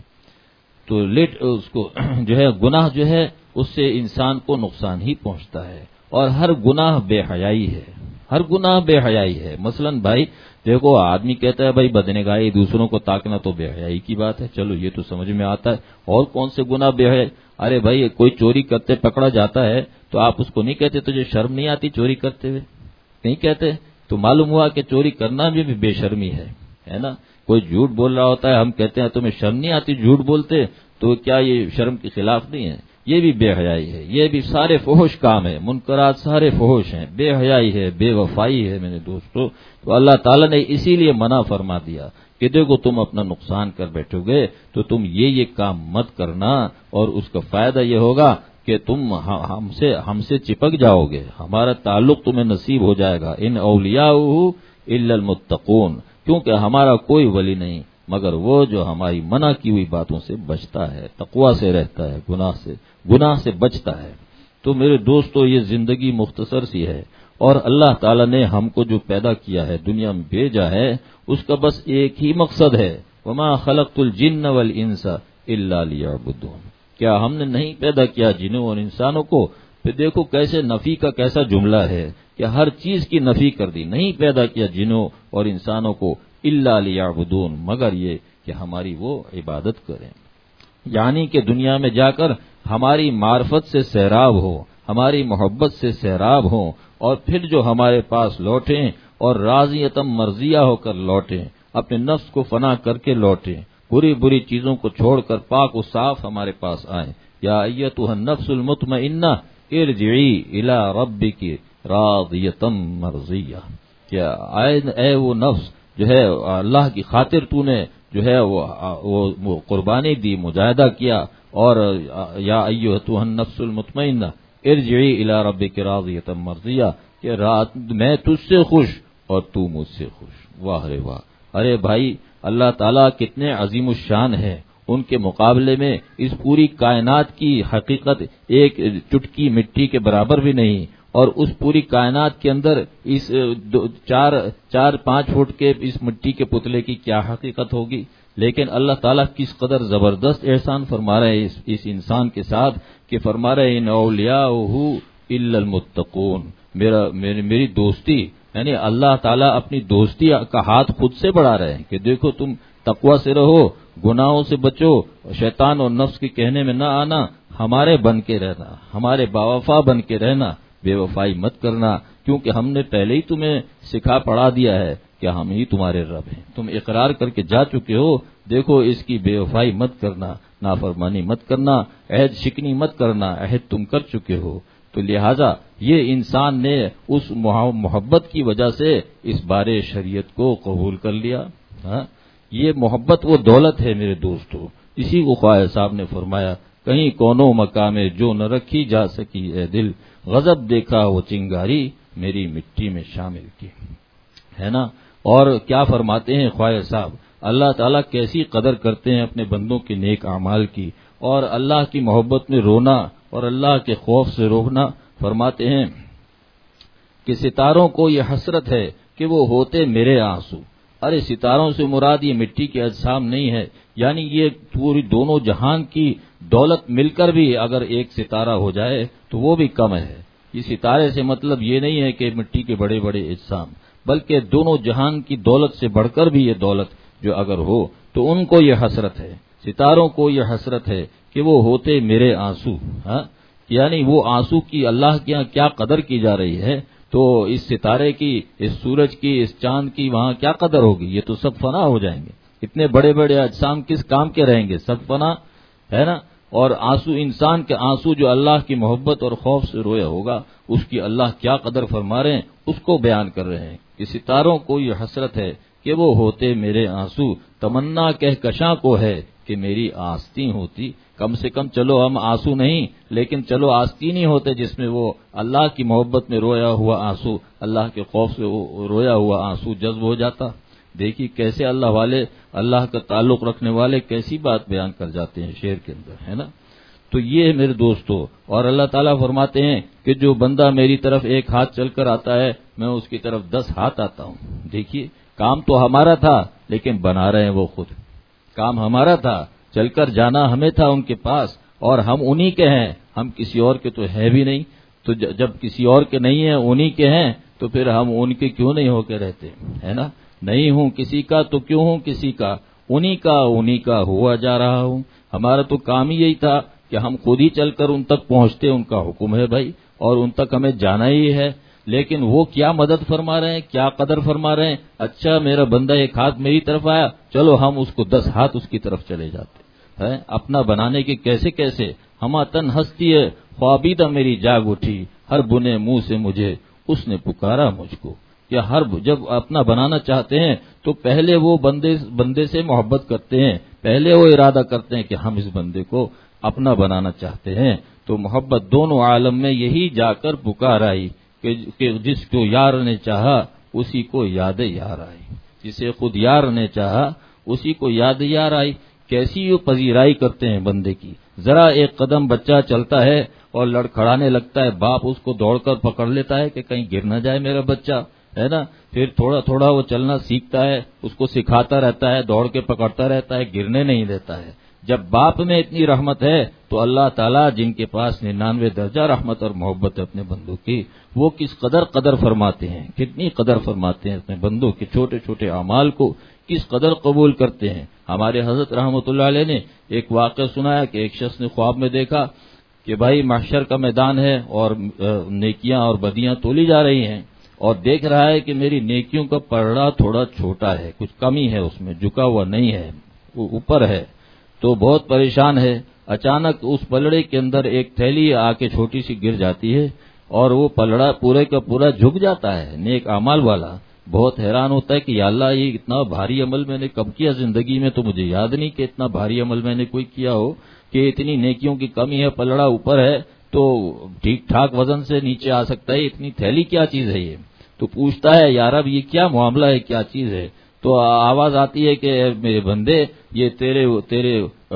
تو لیٹ اس کو جو ہے گناہ جو ہے اس سے انسان کو نقصان ہی پہنچتا ہے. اور ہر گناہ بے حیائی ہے، ہر گناہ بے حیائی ہے. مثلا بھائی دیکھو آدمی کہتا ہے بھائی بدنگاہی، دوسروں کو تاکنا تو بے حیائی کی بات ہے، چلو یہ تو سمجھ میں آتا ہے. اور کون سے گناہ بے حیائی؟ ارے بھائی کوئی چوری کرتے پکڑا جاتا ہے تو آپ اس کو نہیں کہتے تجھے شرم نہیں آتی چوری کرتے ہوئے؟ نہیں کہتے. تو معلوم ہوا کہ چوری کرنا بھی بے شرمی ہے، ہے نا. کوئی جھوٹ بول رہا ہوتا ہے، ہم کہتے ہیں تمہیں شرم نہیں آتی جھوٹ بولتے، تو کیا یہ شرم کے خلاف نہیں ہے؟ یہ بھی بے حیائی ہے. یہ بھی سارے فحش کام ہے، منکرات سارے فحش ہیں، بے حیائی ہے، بے وفائی ہے میرے دوستو. تو اللہ تعالیٰ نے اسی لیے منع فرما دیا کہ دیکھو تم اپنا نقصان کر بیٹھو گے تو تم یہ یہ کام مت کرنا، اور اس کا فائدہ یہ ہوگا کہ تم ہم سے ہم سے چپک جاؤ گے، ہمارا تعلق تمہیں نصیب ہو جائے گا. ان اولیاءہ الا المتقون، کیونکہ ہمارا کوئی ولی نہیں مگر وہ جو ہماری منع کی ہوئی باتوں سے بچتا ہے، تقویٰ سے رہتا ہے، گناہ سے گناہ سے بچتا ہے. تو میرے دوستو یہ زندگی مختصر سی ہے، اور اللہ تعالیٰ نے ہم کو جو پیدا کیا ہے، دنیا میں بھیجا ہے، اس کا بس ایک ہی مقصد ہے، وما خلقت الجن والانس الا لیعبدون. کیا ہم نے نہیں پیدا کیا جنوں اور انسانوں کو؟ پھر دیکھو کیسے نفی کا کیسا جملہ ہے کہ ہر چیز کی نفی کر دی. نہیں پیدا کیا جنوں اور انسانوں کو الا لیعبدون، مگر یہ کہ ہماری وہ عبادت کریں. یعنی کہ دنیا میں جا کر ہماری معرفت سے سیراب ہو، ہماری محبت سے سیراب ہوں، اور پھر جو ہمارے پاس لوٹیں اور راضیتم مرضیہ ہو کر لوٹیں، اپنے نفس کو فنا کر کے لوٹیں، بری بری چیزوں کو چھوڑ کر پاک و صاف ہمارے پاس آئیں. یا ایتھا النفس المطمئنہ ارجعی الی ربک راضیتم مرضیہ. کیا اے وہ نفس جو ہے اللہ کی خاطر تو نے جو ہے وہ قربانی دی، مجاہدہ کیا، اور یا ایھا النفس المطمئنہ ارجعی الی ربک راضیۃ مرضیہ، کہ رات میں تجھ سے خوش اور تو مجھ سے خوش. واہ رے واہ، ارے بھائی اللہ تعالیٰ کتنے عظیم الشان ہیں، ان کے مقابلے میں اس پوری کائنات کی حقیقت ایک چٹکی مٹی کے برابر بھی نہیں، اور اس پوری کائنات کے اندر اس چار چار پانچ فٹ کے اس مٹی کے پتلے کی کیا حقیقت ہوگی، لیکن اللہ تعالیٰ کس قدر زبردست احسان فرما رہے ہیں اس, اس انسان کے ساتھ کہ فرما رہے ان اولیاءہ الا المتقون، میرا میری, میری دوستی یعنی اللہ تعالیٰ اپنی دوستی کا ہاتھ خود سے بڑھا رہے ہیں کہ دیکھو تم تقوی سے رہو، گناہوں سے بچو، شیطان اور نفس کے کہنے میں نہ آنا، ہمارے بن کے رہنا، ہمارے باوفا بن کے رہنا، بے وفائی مت کرنا، کیونکہ ہم نے پہلے ہی تمہیں سکھا پڑھا دیا ہے کہ ہم ہی تمہارے رب ہیں، تم اقرار کر کے جا چکے ہو، دیکھو اس کی بے وفائی مت کرنا، نافرمانی مت کرنا، عہد شکنی مت کرنا، عہد تم کر چکے ہو۔ تو لہذا یہ انسان نے اس محبت کی وجہ سے اس بارے شریعت کو قبول کر لیا۔ ہاں یہ محبت وہ دولت ہے میرے دوستو، اسی کو خواجہ صاحب نے فرمایا کہیں کونوں مقام جو نہ رکھی جا سکی اے دل، غضب دیکھا وہ چنگاری میری مٹی میں شامل کی، ہے نا۔ اور کیا فرماتے ہیں خواجہ صاحب، اللہ تعالیٰ کیسی قدر کرتے ہیں اپنے بندوں کے نیک اعمال کی، اور اللہ کی محبت میں رونا اور اللہ کے خوف سے رونا۔ فرماتے ہیں کہ ستاروں کو یہ حسرت ہے کہ وہ ہوتے میرے آنسو۔ ارے ستاروں سے مراد یہ مٹی کے اجسام نہیں ہے، یعنی یہ پوری دونوں جہان کی دولت مل کر بھی اگر ایک ستارہ ہو جائے تو وہ بھی کم ہے۔ یہ ستارے سے مطلب یہ نہیں ہے کہ مٹی کے بڑے بڑے اجسام، بلکہ دونوں جہان کی دولت سے بڑھ کر بھی یہ دولت جو اگر ہو تو ان کو یہ حسرت ہے، ستاروں کو یہ حسرت ہے کہ وہ ہوتے میرے آنسو۔ ہاں یعنی وہ آنسو کی اللہ کے یہاں کیا قدر کی جا رہی ہے، تو اس ستارے کی، اس سورج کی، اس چاند کی وہاں کیا قدر ہوگی، یہ تو سب فنا ہو جائیں گے۔ اتنے بڑے بڑے اجسام کس کام کے رہیں گے، سب فنا ہے نا۔ اور آنسو، انسان کے آنسو جو اللہ کی محبت اور خوف سے رویا ہوگا، اس کی اللہ کیا قدر فرما رہے ہیں، اس کو بیان کر رہے ہیں کہ ستاروں کو یہ حسرت ہے کہ وہ ہوتے میرے آنسو، تمنا کہکشاں کو ہے کہ میری آستین ہوتی۔ کم سے کم چلو ہم آنسو نہیں، لیکن چلو آستین ہی ہوتے جس میں وہ اللہ کی محبت میں رویا ہوا آنسو، اللہ کے خوف سے رویا ہوا آنسو جذب ہو جاتا۔ دیکھیے کیسے اللہ والے، اللہ کا تعلق رکھنے والے کیسی بات بیان کر جاتے ہیں شعر کے اندر، ہے نا۔ تو یہ میرے دوستو، اور اللہ تعالیٰ فرماتے ہیں کہ جو بندہ میری طرف ایک ہاتھ چل کر آتا ہے میں اس کی طرف دس ہاتھ آتا ہوں۔ دیکھیے کام تو ہمارا تھا لیکن بنا رہے ہیں وہ خود، کام ہمارا تھا، چل کر جانا ہمیں تھا ان کے پاس، اور ہم انہی کے ہیں، ہم کسی اور کے تو ہے بھی نہیں۔ تو جب کسی اور کے نہیں ہیں، انہی کے ہیں، تو پھر ہم ان کے کیوں نہیں ہو کے رہتے، ہے نا۔ نہیں ہوں کسی کا تو کیوں ہوں کسی کا، انہی کا انہی کا ہوا جا رہا ہوں۔ ہمارا تو کام ہی یہی تھا کہ ہم خود ہی چل کر ان تک پہنچتے، ان کا حکم ہے بھائی، اور ان تک ہمیں جانا ہی ہے۔ لیکن وہ کیا مدد فرما رہے ہیں، کیا قدر فرما رہے ہیں، اچھا میرا بندہ ایک ہاتھ میری طرف آیا، چلو ہم اس کو دس ہاتھ اس کی طرف چلے جاتے ہیں، اپنا بنانے کے کیسے کیسے۔ ہما تن ہستی ہے خوابیدہ میری جاگ اٹھی، ہر بنے منہ سے مجھے اس نے پکارا مجھ کو۔ یا ہر جب اپنا بنانا چاہتے ہیں تو پہلے وہ بندے بندے سے محبت کرتے ہیں، پہلے وہ ارادہ کرتے ہیں کہ ہم اس بندے کو اپنا بنانا چاہتے ہیں، تو محبت دونوں عالم میں یہی جا کر پکار آئی کہ جس کو یار نے چاہا اسی کو یاد یار آئی، جسے خود یار نے چاہا اسی کو یاد یار آئی۔ کیسی یہ پذیرائی کرتے ہیں بندے کی، ذرا ایک قدم بچہ چلتا ہے اور لڑکھڑانے لگتا ہے، باپ اس کو دوڑ کر پکڑ لیتا ہے کہ کہیں گر نہ جائے میرا بچہ، ہے نا۔ پھر تھوڑا تھوڑا وہ چلنا سیکھتا ہے، اس کو سکھاتا رہتا ہے، دوڑ کے پکڑتا رہتا ہے، گرنے نہیں دیتا ہے۔ جب باپ میں اتنی رحمت ہے تو اللہ تعالیٰ جن کے پاس ننانوے درجہ رحمت اور محبت ہے اپنے بندوں کی، وہ کس قدر قدر فرماتے ہیں، کتنی قدر فرماتے ہیں اپنے بندوں کے چھوٹے چھوٹے اعمال کو، کس قدر قبول کرتے ہیں۔ ہمارے حضرت رحمت اللہ علیہ نے ایک واقعہ سنایا کہ ایک شخص نے خواب میں دیکھا کہ بھائی محشر کا میدان ہے اور نیکیاں اور بدیاں تولی جا رہی ہیں، اور دیکھ رہا ہے کہ میری نیکیوں کا پلڑا تھوڑا چھوٹا ہے، کچھ کمی ہے اس میں، جھکا ہوا نہیں ہے، وہ اوپر ہے، تو بہت پریشان ہے۔ اچانک اس پلڑے کے اندر ایک تھیلی آ کے چھوٹی سی گر جاتی ہے اور وہ پلڑا پورے کا پورا جھک جاتا ہے، نیک اعمال والا۔ بہت حیران ہوتا ہے کہ یا اللہ یہ اتنا بھاری عمل میں نے کب کیا زندگی میں، تو مجھے یاد نہیں کہ اتنا بھاری عمل میں نے کوئی کیا ہو کہ اتنی نیکیوں کی کمی ہے، پلڑا اوپر ہے تو ٹھیک ٹھاک وزن سے نیچے آ سکتا ہے، اتنی تھیلی کیا چیز ہے یہ؟ تو پوچھتا ہے یا رب یہ کیا معاملہ ہے، کیا چیز ہے؟ تو آواز آتی ہے کہ میرے بندے یہ تیرے تیرے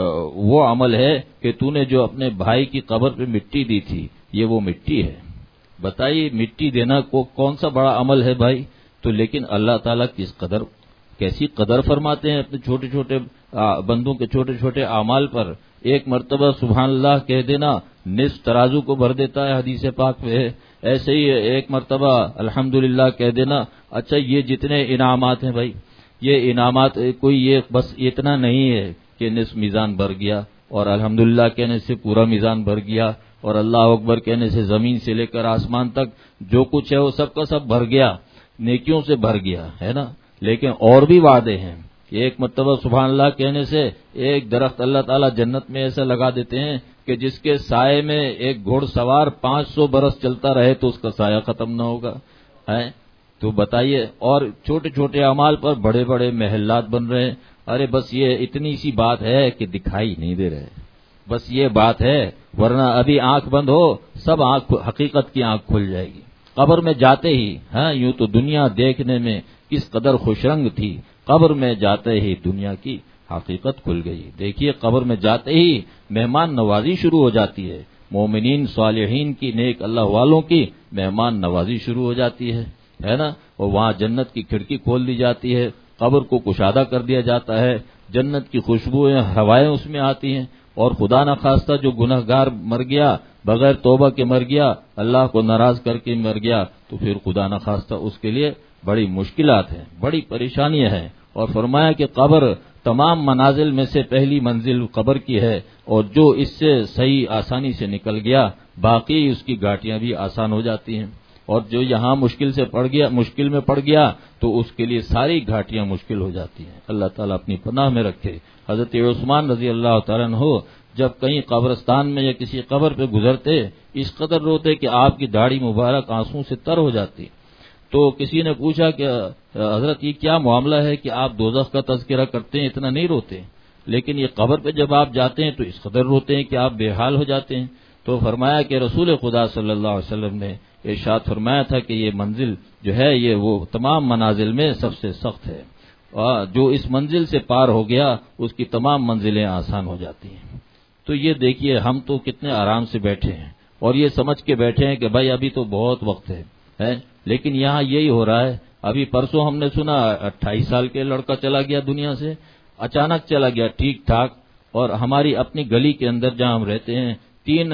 وہ عمل ہے کہ تو نے جو اپنے بھائی کی قبر پہ مٹی دی تھی یہ وہ مٹی ہے. بتائیے مٹی دینا کو کون سا بڑا عمل ہے بھائی. تو لیکن اللہ تعالیٰ کس قدر کیسی قدر فرماتے ہیں اپنے چھوٹے چھوٹے بندوں کے چھوٹے چھوٹے اعمال پر. ایک مرتبہ سبحان اللہ کہہ دینا نصف ترازو کو بھر دیتا ہے، حدیث پاک میں ہے. ایسے ہی ایک مرتبہ الحمدللہ کہہ دینا. اچھا یہ جتنے انعامات ہیں بھائی، یہ انعامات کوئی یہ بس اتنا نہیں ہے کہ نصف میزان بھر گیا اور الحمدللہ کہنے سے پورا میزان بھر گیا اور اللہ اکبر کہنے سے زمین سے لے کر آسمان تک جو کچھ ہے وہ سب کا سب بھر گیا، نیکیوں سے بھر گیا ہے نا. لیکن اور بھی وعدے ہیں کہ ایک مرتبہ سبحان اللہ کہنے سے ایک درخت اللہ تعالیٰ جنت میں ایسا لگا دیتے ہیں کہ جس کے سائے میں ایک گھوڑ سوار پانچ سو برس چلتا رہے تو اس کا سایہ ختم نہ ہوگا ہے. تو بتائیے، اور چھوٹے چھوٹے اعمال پر بڑے بڑے محلات بن رہے ہیں. ارے بس یہ اتنی سی بات ہے کہ دکھائی نہیں دے رہے، بس یہ بات ہے، ورنہ ابھی آنکھ بند ہو سب آنکھ حقیقت کی آنکھ کھل جائے گی. قبر میں جاتے ہی ہاں یوں تو دنیا دیکھنے میں کس قدر خوش رنگ تھی، قبر میں جاتے ہی دنیا کی حقیقت کھل گئی. دیکھیے قبر میں جاتے ہی مہمان نوازی شروع ہو جاتی ہے، مومنین صالحین کی نیک اللہ والوں کی مہمان نوازی شروع ہو جاتی ہے ہے نا. اور وہاں جنت کی کھڑکی کھول دی جاتی ہے، قبر کو کشادہ کر دیا جاتا ہے، جنت کی خوشبوئیں ہوائیں اس میں آتی ہیں. اور خدا نہ خواستہ جو گناہ گار مر گیا بغیر توبہ کے مر گیا، اللہ کو ناراض کر کے مر گیا، تو پھر خدا نہ خواستہ اس کے لیے بڑی مشکلات ہیں، بڑی پریشانیاں ہیں. اور فرمایا کہ قبر تمام منازل میں سے پہلی منزل قبر کی ہے، اور جو اس سے صحیح آسانی سے نکل گیا باقی اس کی گھاٹیاں بھی آسان ہو جاتی ہیں. اور جو یہاں مشکل سے پڑ گیا مشکل میں پڑ گیا تو اس کے لیے ساری گھاٹیاں مشکل ہو جاتی ہیں. اللہ تعالیٰ اپنی پناہ میں رکھے. حضرت عثمان رضی اللہ تعالیٰ عنہ جب کہیں قبرستان میں یا کسی قبر پہ گزرتے اس قدر روتے کہ آپ کی داڑھی مبارک آنسوں سے تر ہو جاتی. تو کسی نے پوچھا کہ حضرت یہ کیا معاملہ ہے کہ آپ دوزخ کا تذکرہ کرتے ہیں اتنا نہیں روتے، لیکن یہ قبر پہ جب آپ جاتے ہیں تو اس قدر روتے ہیں کہ آپ بے حال ہو جاتے ہیں. تو فرمایا کہ رسول خدا صلی اللہ علیہ وسلم نے ارشاد فرمایا تھا کہ یہ منزل جو ہے یہ وہ تمام منازل میں سب سے سخت ہے، اور جو اس منزل سے پار ہو گیا اس کی تمام منزلیں آسان ہو جاتی ہیں. تو یہ دیکھیے ہم تو کتنے آرام سے بیٹھے ہیں اور یہ سمجھ کے بیٹھے ہیں کہ بھائی ابھی تو بہت وقت ہے, ہے لیکن یہاں یہی ہو رہا ہے. ابھی پرسوں ہم نے سنا اٹھائیس سال کے لڑکا چلا گیا دنیا سے, اچانک چلا گیا ٹھیک ٹھاک, اور ہماری اپنی گلی کے اندر جہاں ہم رہتے ہیں تین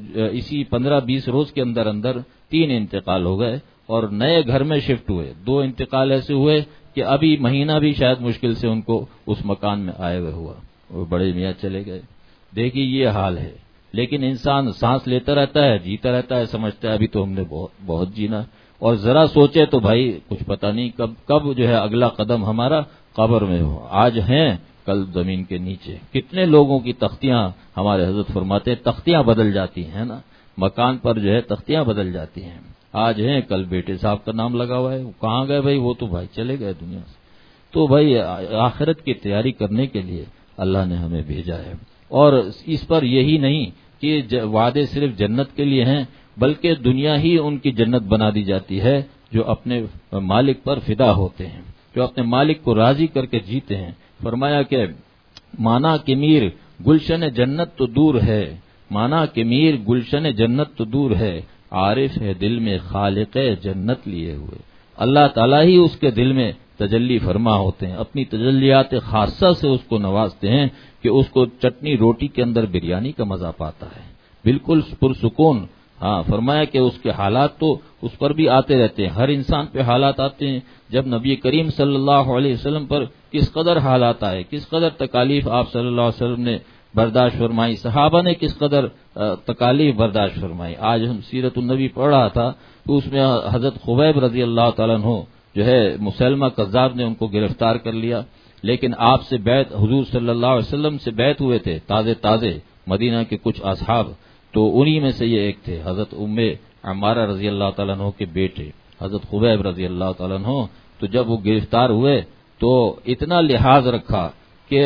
اسی پندرہ بیس روز کے اندر اندر تین انتقال ہو گئے, اور نئے گھر میں شفٹ ہوئے. دو انتقال ایسے ہوئے کہ ابھی مہینہ بھی شاید مشکل سے ان کو اس مکان میں آئے ہوئے ہوا, وہ بڑے میاں چلے گئے. دیکھیے یہ حال ہے, لیکن انسان سانس لیتا رہتا ہے, جیتا رہتا ہے, سمجھتا ہے ابھی تو ہم نے بہت بہت جینا, اور ذرا سوچے تو بھائی کچھ پتہ نہیں کب کب جو ہے اگلا قدم ہمارا قبر میں ہو. آج ہیں کل زمین کے نیچے. کتنے لوگوں کی تختیاں ہمارے حضرت فرماتے ہیں تختیاں بدل جاتی ہیں نا, مکان پر جو ہے تختیاں بدل جاتی ہیں. آج ہیں کل بیٹے صاحب کا نام لگا ہوا ہے, کہاں گئے بھائی, وہ تو بھائی چلے گئے دنیا سے. تو بھائی آخرت کی تیاری کرنے کے لیے اللہ نے ہمیں بھیجا ہے, اور اس پر یہی نہیں کہ وعدے صرف جنت کے لیے ہیں, بلکہ دنیا ہی ان کی جنت بنا دی جاتی ہے جو اپنے مالک پر فدا ہوتے ہیں, جو اپنے مالک کو راضی کر کے جیتے ہیں. فرمایا کہ مانا کہ میر گلشن جنت تو دور ہے, مانا کہ میر گلشن جنت تو دور ہے, عارف ہے دل میں خالق جنت لیے ہوئے. اللہ تعالیٰ ہی اس کے دل میں تجلی فرما ہوتے ہیں, اپنی تجلیات خاصہ سے اس کو نوازتے ہیں کہ اس کو چٹنی روٹی کے اندر بریانی کا مزہ پاتا ہے, بالکل پرسکون. ہاں فرمایا کہ اس کے حالات تو اس پر بھی آتے رہتے ہیں, ہر انسان پہ حالات آتے ہیں. جب نبی کریم صلی اللہ علیہ وسلم پر کس قدر حالات آئے, کس قدر تکالیف آپ صلی اللہ علیہ وسلم نے برداشت فرمائی, صحابہ نے کس قدر تکالیف برداشت فرمائی. آج ہم سیرت النبی پڑھ رہا تھا تو اس میں حضرت خبیب رضی اللہ تعالیٰ عنہ جو ہے مسلمہ کذاب نے ان کو گرفتار کر لیا, لیکن آپ سے بیعت حضور صلی اللہ علیہ وسلم سے بیعت ہوئے تھے تازے تازے مدینہ کے کچھ اصحاب, تو انہی میں سے یہ ایک تھے حضرت ام عمارہ رضی اللہ تعالیٰ عنہ کے بیٹے حضرت خبیب رضی اللہ تعالیٰ عنہ. تو جب وہ گرفتار ہوئے تو اتنا لحاظ رکھا کہ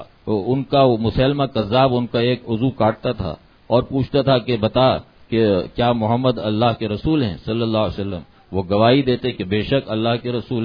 ان کا مسلمہ کذاب ان کا ایک عضو کاٹتا تھا اور پوچھتا تھا کہ بتا کہ کیا محمد اللہ کے رسول ہیں صلی اللہ علیہ وسلم. وہ گواہی دیتے کہ بے شک اللہ کے رسول ہیں.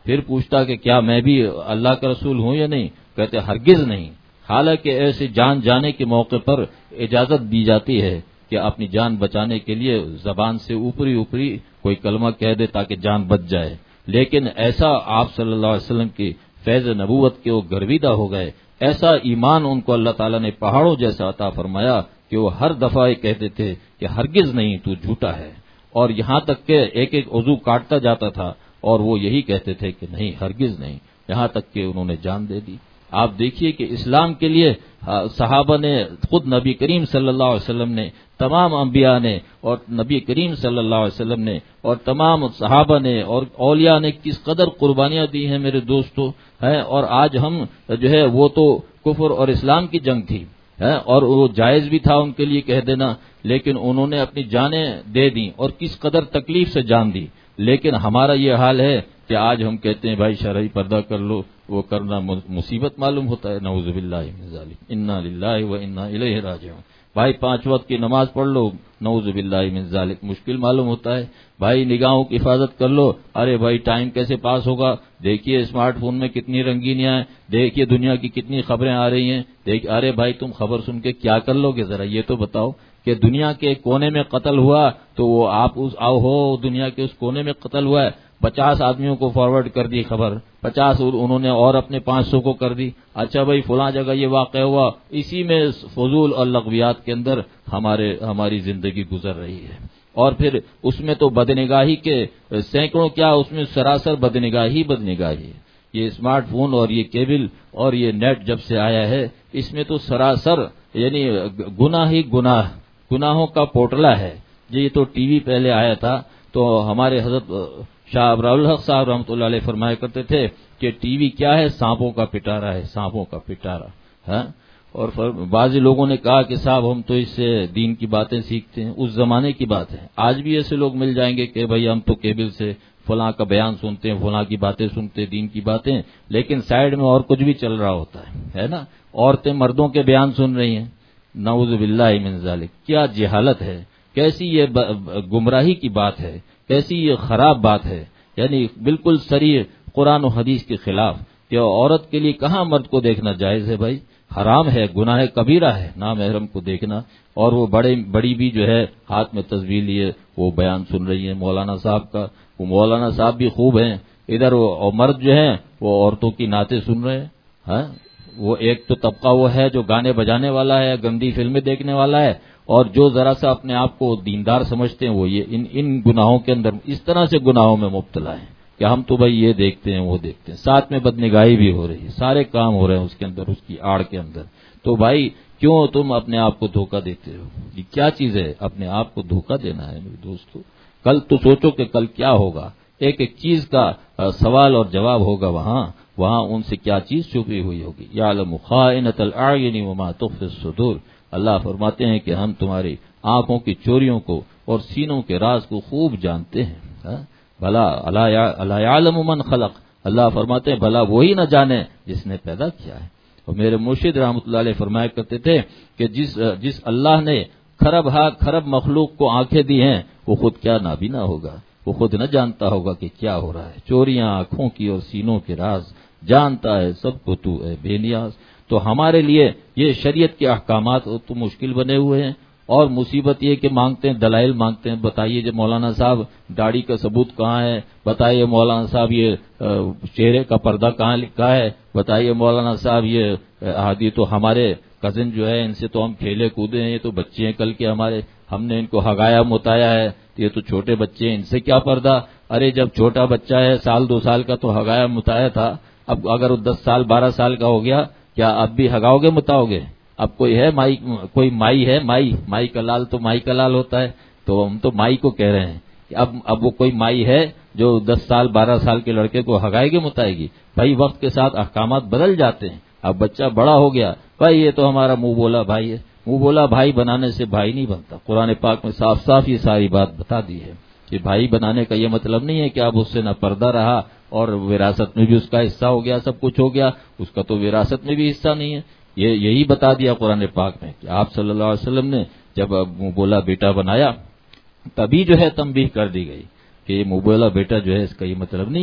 پھر پوچھتا کہ کیا میں بھی اللہ کا رسول ہوں یا نہیں؟ کہتے ہرگز نہیں، حالانکہ ایسے جان جانے کے موقع پر اجازت دی جاتی ہے کہ اپنی جان بچانے کے لیے زبان سے اوپری اوپری کوئی کلمہ کہہ دے تاکہ جان بچ جائے، لیکن ایسا آپ صلی اللہ علیہ وسلم کی فیض نبوت کے وہ گرویدہ ہو گئے، ایسا ایمان ان کو اللہ تعالیٰ نے پہاڑوں جیسا عطا فرمایا کہ وہ ہر دفعہ یہ کہتے تھے کہ ہرگز نہیں، تو جھوٹا ہے، اور یہاں تک کہ ایک ایک عضو کاٹتا جاتا تھا اور وہ یہی کہتے تھے کہ نہیں، ہرگز نہیں، یہاں تک کہ انہوں نے جان دے دی۔ آپ دیکھیے کہ اسلام کے لیے صحابہ نے، خود نبی کریم صلی اللہ علیہ وسلم نے، تمام انبیاء نے اور نبی کریم صلی اللہ علیہ وسلم نے اور تمام صحابہ نے اور اولیاء نے کس قدر قربانیاں دی ہیں میرے دوستو، ہے، اور آج ہم جو ہے وہ تو کفر اور اسلام کی جنگ تھی ہے، اور وہ جائز بھی تھا ان کے لیے کہہ دینا، لیکن انہوں نے اپنی جانیں دے دیں اور کس قدر تکلیف سے جان دی۔ لیکن ہمارا یہ حال ہے کہ آج ہم کہتے ہیں بھائی شرعی پردہ کر لو، وہ کرنا مصیبت معلوم ہوتا ہے، نعوذ باللہ من ذالک، انا للہ و انا الیہ راجعون۔ بھائی پانچ وقت کی نماز پڑھ لو، نعوذ باللہ من ذالک، مشکل معلوم ہوتا ہے۔ بھائی نگاہوں کی حفاظت کر لو، ارے بھائی ٹائم کیسے پاس ہوگا، دیکھیے اسمارٹ فون میں کتنی رنگینیاں ہیں، دیکھیے دنیا کی کتنی خبریں آ رہی ہیں، دیکھ ارے بھائی تم خبر سن کے کیا کر لو گے، ذرا یہ تو بتاؤ کہ دنیا کے کونے میں قتل ہوا تو وہ آپ اس آؤ ہو دنیا کے اس کونے میں قتل ہوا ہے، پچاس آدمیوں کو فارورڈ کر دی خبر، پچاس انہوں نے اور اپنے پانچ سو کو کر دی، اچھا بھائی فلاں جگہ یہ واقع ہوا، اسی میں فضول اور لغویات کے اندر ہمارے ہماری زندگی گزر رہی ہے۔ اور پھر اس میں تو بدنگاہی کے سینکڑوں، کیا اس میں سراسر بدنگاہی بدنگاہی یہ اسمارٹ فون اور یہ کیبل اور یہ نیٹ جب سے آیا ہے، اس میں تو سراسر یعنی گناہ ہی گناہ، گناہوں کا پوٹلا ہے۔ یہ تو ٹی وی پہلے آیا تھا تو ہمارے حضرت شاہ ابرار الحق صاحب رحمۃ اللہ علیہ فرمایا کرتے تھے کہ ٹی وی کیا ہے، سانپوں کا پٹارا ہے، سانپوں کا پٹارا ہے۔ اور بعض لوگوں نے کہا کہ صاحب ہم تو اس سے دین کی باتیں سیکھتے ہیں، اس زمانے کی بات ہے۔ آج بھی ایسے لوگ مل جائیں گے کہ بھائی ہم تو کیبل سے فلاں کا بیان سنتے ہیں، فلاں کی باتیں سنتے ہیں، دین کی باتیں، لیکن سائیڈ میں اور کچھ بھی چل رہا ہوتا ہے ہے نا، عورتیں مردوں کے بیان سن رہی ہیں، نعوذ باللہ من ذالک۔ کیا جہالت ہے، کیسی یہ گمراہی کی بات ہے، کیسی یہ خراب بات ہے، یعنی بالکل صریح قرآن و حدیث کے خلاف کہ عورت کے لیے کہاں مرد کو دیکھنا جائز ہے، بھائی حرام ہے، گناہ کبیرہ ہے نامحرم کو دیکھنا۔ اور وہ بڑے بڑی بھی جو ہے ہاتھ میں تصویر لیے وہ بیان سن رہی ہے مولانا صاحب کا، وہ مولانا صاحب بھی خوب ہیں، ادھر وہ مرد جو ہیں وہ عورتوں کی نعتیں سن رہے ہیں۔ وہ ایک تو طبقہ وہ ہے جو گانے بجانے والا ہے، گندی فلمیں دیکھنے والا ہے، اور جو ذرا سا اپنے آپ کو دیندار سمجھتے ہیں وہ یہ ان ان گناہوں کے اندر اس طرح سے گناہوں میں مبتلا ہیں کہ ہم تو بھائی یہ دیکھتے ہیں وہ دیکھتے ہیں، ساتھ میں بدنگاہی بھی ہو رہی ہے، سارے کام ہو رہے ہیں اس کے اندر، اس کی آڑ کے اندر۔ تو بھائی کیوں تم اپنے آپ کو دھوکہ دیتے ہو؟ یہ کیا چیز ہے اپنے آپ کو دھوکہ دینا ہے میرے دوستو؟ کل تو سوچو کہ کل کیا ہوگا، ایک ایک چیز کا سوال اور جواب ہوگا، وہاں وہاں ان سے کیا چیز چھپی ہوئی ہوگی۔ یعلم خائنۃ الاعین وما تخفی الصدور، اللہ فرماتے ہیں کہ ہم تمہاری آنکھوں کی چوریوں کو اور سینوں کے راز کو خوب جانتے ہیں۔ بھلا الا یعلم من خلق، اللہ فرماتے ہیں بھلا وہی نہ جانے جس نے پیدا کیا ہے۔ اور میرے مرشد رحمۃ اللہ علیہ فرمایا کرتے تھے کہ جس جس اللہ نے کھرب ہا کھرب مخلوق کو آنکھیں دی ہیں وہ خود کیا نابینا ہوگا، وہ خود نہ جانتا ہوگا کہ کیا ہو رہا ہے۔ چوریاں آنکھوں کی اور سینوں کے راز جانتا ہے سب کو تو اے بے نیاز۔ تو ہمارے لیے یہ شریعت کے احکامات تو مشکل بنے ہوئے ہیں، اور مصیبت یہ کہ مانگتے ہیں، دلائل مانگتے ہیں، بتائیے جب مولانا صاحب داڑھی کا ثبوت کہاں ہے، بتائیے مولانا صاحب یہ چہرے کا پردہ کہاں لکھا ہے، بتائیے مولانا صاحب یہ احادیث تو ہمارے کزن جو ہے ان سے تو ہم کھیلے کودے ہیں، یہ تو بچے ہیں کل کے ہمارے، ہم نے ان کو ہگایا متایا ہے، یہ تو چھوٹے بچے ہیں ان سے کیا پردہ۔ ارے جب چھوٹا بچہ ہے سال دو سال کا تو ہگایا متایا تھا، اب اگر وہ دس سال بارہ سال کا ہو گیا کیا اب بھی ہگاؤ گے متاؤ گے؟ اب کوئی ہے مائی، کوئی مائی ہے، مائی مائی کا لال تو مائی کا لال ہوتا ہے، تو ہم تو مائی کو کہہ رہے ہیں کہ اب اب وہ کوئی مائی ہے جو دس سال بارہ سال کے لڑکے کو ہگائے گی متائے گی؟ بھائی وقت کے ساتھ احکامات بدل جاتے ہیں، اب بچہ بڑا ہو گیا، بھائی یہ تو ہمارا منہ بولا بھائی ہے، منہ بولا بھائی بنانے سے بھائی نہیں بنتا۔ قرآن پاک میں صاف صاف یہ ساری بات بتا دی ہے کہ بھائی بنانے کا یہ مطلب نہیں ہے کہ اب اس سے نہ پردہ رہا اور وراثت میں بھی اس کا حصہ ہو گیا، سب کچھ ہو گیا، اس کا تو وراثت میں بھی حصہ نہیں ہے۔ یہ یہی بتا دیا قرآن پاک میں کہ آپ صلی اللہ علیہ وسلم نے جب منہ بولا بیٹا بنایا تبھی جو ہے تنبیہ کر دی گئی کہ یہ منہ بولا بیٹا جو ہے اس کا یہ مطلب نہیں ہے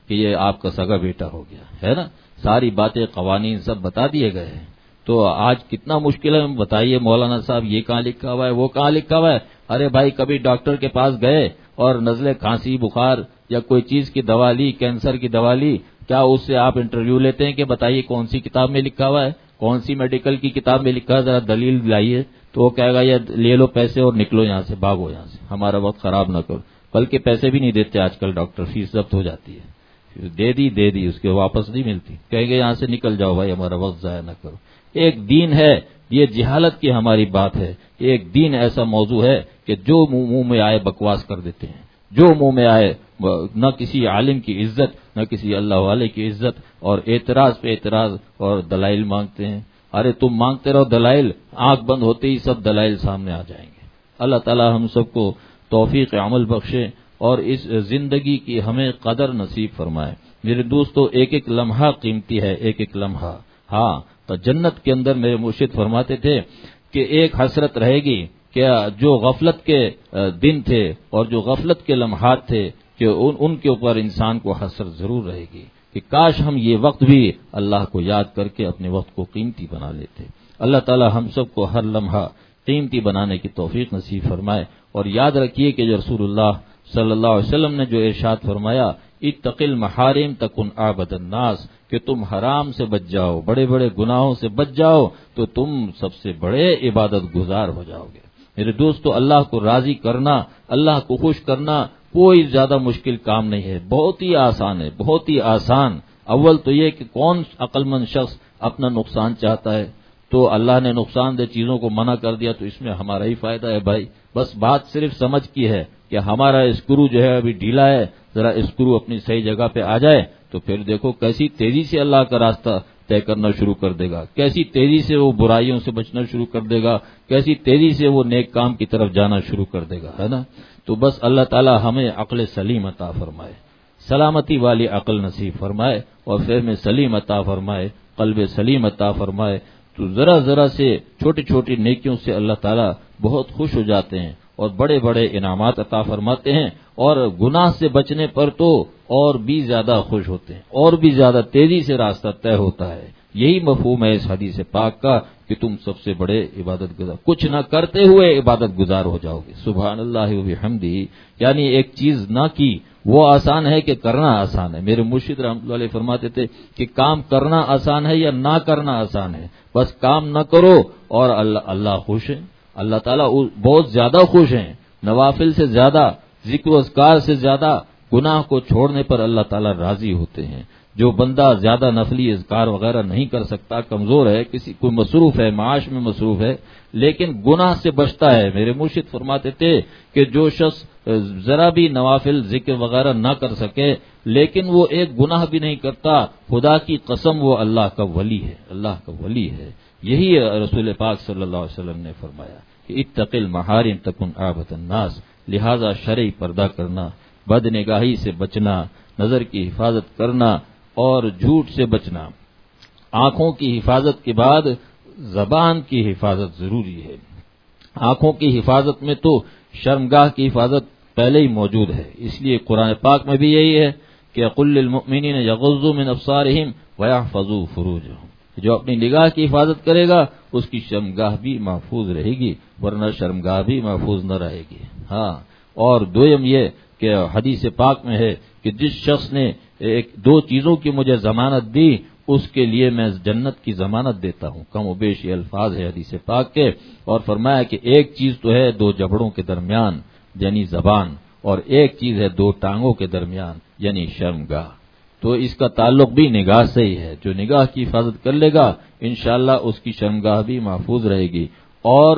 کہ یہ آپ کا سگا بیٹا ہو گیا ہے نا. ساری باتیں قوانین سب بتا دیے گئے ہیں. تو آج کتنا مشکل ہے بتائیے مولانا صاحب یہ کہاں لکھا ہوا ہے وہ کہاں لکھا ہوا ہے. ارے بھائی کبھی ڈاکٹر کے پاس گئے اور نزلے کھانسی بخار یا کوئی چیز کی دوا لی, کینسر کی دوا لی, کیا اس سے آپ انٹرویو لیتے ہیں کہ بتائیے کون سی کتاب میں لکھا ہوا ہے, کون سی میڈیکل کی کتاب میں لکھا ہے, ذرا دلیل لائیے. تو وہ کہے گا یہ لے لو پیسے اور نکلو یہاں سے, بھاگو یہاں سے, ہمارا وقت خراب نہ کرو. بلکہ پیسے بھی نہیں دیتے آج کل ڈاکٹر, فیس ضبط ہو جاتی ہے, دے دی دے دی اس کے واپس نہیں ملتی, کہیں گے یہاں سے نکل جاؤ بھائی ہمارا وقت ضائع نہ کرو. ایک دین ہے, یہ جہالت کی ہماری بات ہے. ایک دین ایسا موضوع ہے کہ جو منہ منہ میں آئے بکواس کر دیتے ہیں, جو منہ میں آئے, نہ کسی عالم کی عزت نہ کسی اللہ والے کی عزت, اور اعتراض پہ اعتراض اور دلائل مانگتے ہیں. ارے تم مانگتے رہو دلائل, آنکھ بند ہوتے ہی سب دلائل سامنے آ جائیں گے. اللہ تعالی ہم سب کو توفیق عمل بخشے اور اس زندگی کی ہمیں قدر نصیب فرمائے. میرے دوستو ایک ایک لمحہ قیمتی ہے, ایک ایک لمحہ. ہاں تو جنت کے اندر میرے مرشد فرماتے تھے کہ ایک حسرت رہے گی کہ جو غفلت کے دن تھے اور جو غفلت کے لمحات تھے کہ ان ان کے اوپر انسان کو حسرت ضرور رہے گی کہ کاش ہم یہ وقت بھی اللہ کو یاد کر کے اپنے وقت کو قیمتی بنا لیتے. اللہ تعالی ہم سب کو ہر لمحہ قیمتی بنانے کی توفیق نصیب فرمائے. اور یاد رکھیے کہ جو رسول اللہ صلی اللہ علیہ وسلم نے جو ارشاد فرمایا, اتق المحارم تکن عابد الناس, کہ تم حرام سے بچ جاؤ, بڑے بڑے گناہوں سے بچ جاؤ تو تم سب سے بڑے عبادت گزار ہو جاؤ گے. میرے دوستو اللہ کو راضی کرنا, اللہ کو خوش کرنا کوئی زیادہ مشکل کام نہیں ہے, بہت ہی آسان ہے, بہت ہی آسان. اول تو یہ کہ کون عقل مند شخص اپنا نقصان چاہتا ہے, تو اللہ نے نقصان دہ چیزوں کو منع کر دیا تو اس میں ہمارا ہی فائدہ ہے بھائی. بس بات صرف سمجھ کی ہے کہ ہمارا اسکرو جو ہے ابھی ڈھیلا ہے, ذرا اسکرو اپنی صحیح جگہ پہ آ جائے تو پھر دیکھو کیسی تیزی سے اللہ کا راستہ طے کرنا شروع کر دے گا, کیسی تیزی سے وہ برائیوں سے بچنا شروع کر دے گا, کیسی تیزی سے وہ نیک کام کی طرف جانا شروع کر دے گا, ہے نا. تو بس اللہ تعالی ہمیں عقل سلیم عطا فرمائے, سلامتی والی عقل نصیب فرمائے, اور فہم سلیم عطا فرمائے, قلب سلیم عطا فرمائے. تو ذرا ذرا سے چھوٹی چھوٹی نیکیوں سے اللہ تعالیٰ بہت خوش ہو جاتے ہیں اور بڑے بڑے انعامات عطا فرماتے ہیں, اور گناہ سے بچنے پر تو اور بھی زیادہ خوش ہوتے ہیں, اور بھی زیادہ تیزی سے راستہ طے ہوتا ہے. یہی مفہوم ہے اس حدیث پاک کا کہ تم سب سے بڑے عبادت گزار, کچھ نہ کرتے ہوئے عبادت گزار ہو جاؤ گے. سبحان اللہ و بحمدہ, یعنی ایک چیز نہ کی وہ آسان ہے کہ کرنا آسان ہے. میرے مرشد رحمۃ اللہ علیہ فرماتے تھے کہ کام کرنا آسان ہے یا نہ کرنا آسان ہے, بس کام نہ کرو اور اللہ اللہ خوش ہے. اللہ تعالیٰ بہت زیادہ خوش ہیں, نوافل سے زیادہ, ذکر و اذکار سے زیادہ گناہ کو چھوڑنے پر اللہ تعالیٰ راضی ہوتے ہیں. جو بندہ زیادہ نفلی اذکار وغیرہ نہیں کر سکتا, کمزور ہے, کسی کوئی مصروف ہے, معاش میں مصروف ہے, لیکن گناہ سے بچتا ہے, میرے مرشد فرماتے تھے کہ جو شخص ذرا بھی نوافل ذکر وغیرہ نہ کر سکے لیکن وہ ایک گناہ بھی نہیں کرتا, خدا کی قسم وہ اللہ کا ولی ہے, اللہ کا ولی ہے. یہی رسول پاک صلی اللہ علیہ وسلم نے فرمایا کہ اتق المحارم تکن عابد الناس, لہذا شرعی پردہ کرنا, بد نگاہی سے بچنا, نظر کی حفاظت کرنا اور جھوٹ سے بچنا. آنکھوں کی حفاظت کے بعد زبان کی حفاظت ضروری ہے. آنکھوں کی حفاظت میں تو شرمگاہ کی حفاظت پہلے ہی موجود ہے, اس لیے قرآن پاک میں بھی یہی ہے کہ قل للمؤمنین یغضوا من ابصارہم ویحفظوا فروجہم, جو اپنی نگاہ کی حفاظت کرے گا اس کی شرمگاہ بھی محفوظ رہے گی, ورنہ شرمگاہ بھی محفوظ نہ رہے گی. ہاں, اور دویم یہ کہ حدیث پاک میں ہے کہ جس شخص نے ایک دو چیزوں کی مجھے ضمانت دی اس کے لیے میں جنت کی ضمانت دیتا ہوں. کم و بیش یہ الفاظ ہے حدیث پاک کے, اور فرمایا کہ ایک چیز تو ہے دو جبڑوں کے درمیان یعنی زبان, اور ایک چیز ہے دو ٹانگوں کے درمیان یعنی شرمگاہ. تو اس کا تعلق بھی نگاہ سے ہی ہے. جو نگاہ کی حفاظت کر لے گا انشاءاللہ اس کی شرمگاہ بھی محفوظ رہے گی. اور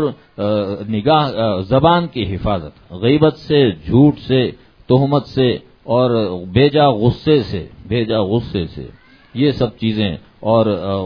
نگاہ زبان کی حفاظت, غیبت سے, جھوٹ سے, تہمت سے اور بیجا غصے سے, بیجا غصے سے, یہ سب چیزیں, اور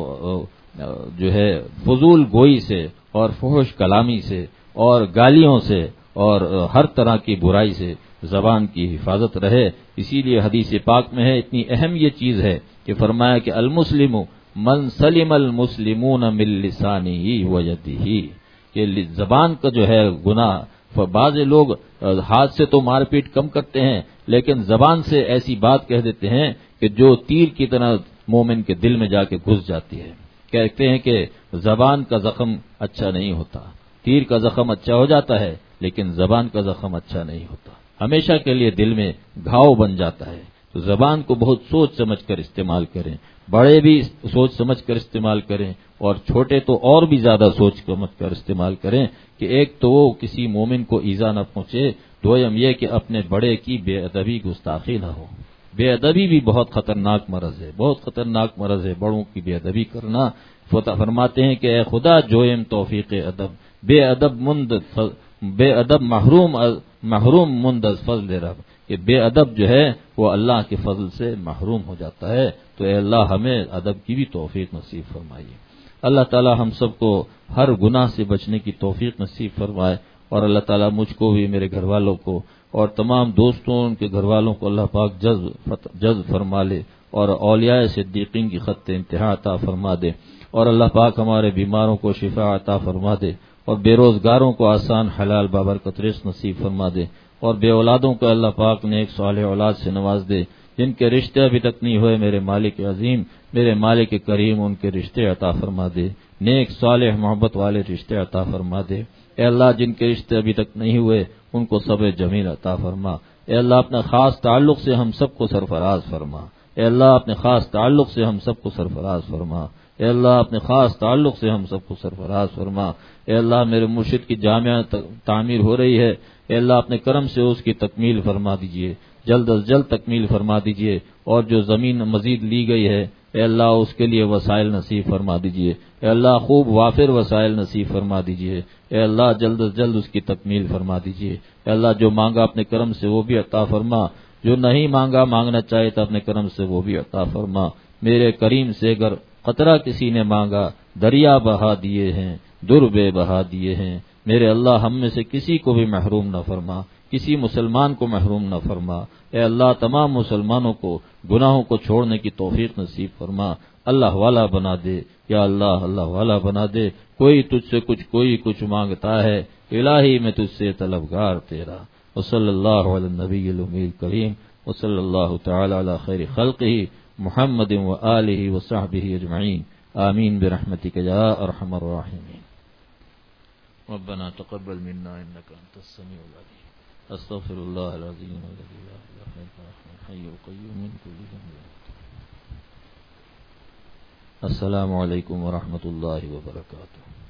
جو ہے فضول گوئی سے اور فحش کلامی سے اور گالیوں سے اور ہر طرح کی برائی سے زبان کی حفاظت رہے. اسی لیے حدیث پاک میں ہے, اتنی اہم یہ چیز ہے کہ فرمایا کہ المسلم من سلم المسلمون من لسانہ و یدہ, کہ زبان کا جو ہے گناہ, بعض لوگ ہاتھ سے تو مار پیٹ کم کرتے ہیں لیکن زبان سے ایسی بات کہہ دیتے ہیں کہ جو تیر کی طرح مومن کے دل میں جا کے گھس جاتی ہے. کہتے ہیں کہ زبان کا زخم اچھا نہیں ہوتا، تیر کا زخم اچھا ہو جاتا ہے لیکن زبان کا زخم اچھا نہیں ہوتا، ہمیشہ کے لیے دل میں گھاؤ بن جاتا ہے. تو زبان کو بہت سوچ سمجھ کر استعمال کریں، بڑے بھی سوچ سمجھ کر استعمال کریں اور چھوٹے تو اور بھی زیادہ سوچ سمجھ کر استعمال کریں کہ ایک تو وہ کسی مومن کو ایذا نہ پہنچے، دویم یہ کہ اپنے بڑے کی بے ادبی گستاخی نہ ہو. بے ادبی بھی بہت خطرناک مرض ہے، بہت خطرناک مرض ہے بڑوں کی بے ادبی کرنا. فرماتے ہیں کہ اے خدا جویم توفیق ادب، بے ادب مند بے ادب محروم محروم مند از فضل رب، کہ بے ادب جو ہے وہ اللہ کے فضل سے محروم ہو جاتا ہے. تو اے اللہ ہمیں ادب کی بھی توفیق نصیب فرمائیے. اللہ تعالی ہم سب کو ہر گناہ سے بچنے کی توفیق نصیب فرمائے، اور اللہ تعالی مجھ کو بھی، میرے گھر والوں کو اور تمام دوستوں ان کے گھر والوں کو اللہ پاک جذب جذب فرما لے، اور اولیاء صدیقین کی خط انتہا عطا فرما دے، اور اللہ پاک ہمارے بیماروں کو شفا عطا فرما دے، اور بے روزگاروں کو آسان حلال بابرکت رزق نصیب فرما دے، اور بے اولادوں کو اللہ پاک نے ایک صالح اولاد سے نواز دے. جن کے رشتے ابھی تک نہیں ہوئے میرے مالک عظیم، میرے مالک کریم ان کے رشتے عطا فرما دے، نیک صالح محبت والے رشتے عطا فرما دے. اے اللہ جن کے رشتے ابھی تک نہیں ہوئے ان کو صبر جمیل عطا فرما. اے اللہ اپنے خاص تعلق سے ہم سب کو سرفراز فرما. اے اللہ اپنے خاص تعلق سے ہم سب کو سرفراز فرما. اے اللہ اپنے خاص تعلق سے ہم سب کو سرفراز فرما. اے اللہ میرے مرشد کی جامعہ تعمیر ہو رہی ہے، اے اللہ اپنے کرم سے اس کی تکمیل فرما دیجئے، جلد از جلد تکمیل فرما دیجئے، اور جو زمین مزید لی گئی ہے اے اللہ اس کے لیے وسائل نصیب فرما دیجئے. اے اللہ خوب وافر وسائل نصیب فرما دیجئے. اے اللہ جلد از جلد اس کی تکمیل فرما دیجئے. اے اللہ جو مانگا اپنے کرم سے وہ بھی عطا فرما، جو نہیں مانگا مانگنا چاہے تو اپنے کرم سے وہ بھی عطا فرما. میرے کریم سے اگر قطرہ کسی نے مانگا دریا بہا دیے ہیں، در بے بہا دیے ہیں. میرے اللہ ہم میں سے کسی کو بھی محروم نہ فرما، کسی مسلمان کو محروم نہ فرما. اے اللہ تمام مسلمانوں کو گناہوں کو چھوڑنے کی توفیق نصیب فرما، اللہ والا بنا دے. یا اللہ اللہ والا بنا دے. کوئی تجھ سے کچھ کوئی کچھ مانگتا ہے، الہی میں تجھ سے طلبگار تیرا. وصلی اللہ علی النبی الامی الکریم، وصلی اللہ تعالی علی خیر خلقہ محمد و آلہ و صحبہ اجمعین. آمین برحمتک یا ارحم الراحمین. ربنا تقبل منا انك انت السميع العليم. استغفر الله العظيم الذي لا اله الا هو الحي القيوم من كل ذنب. السلام علیکم ورحمۃ اللہ وبرکاتہ.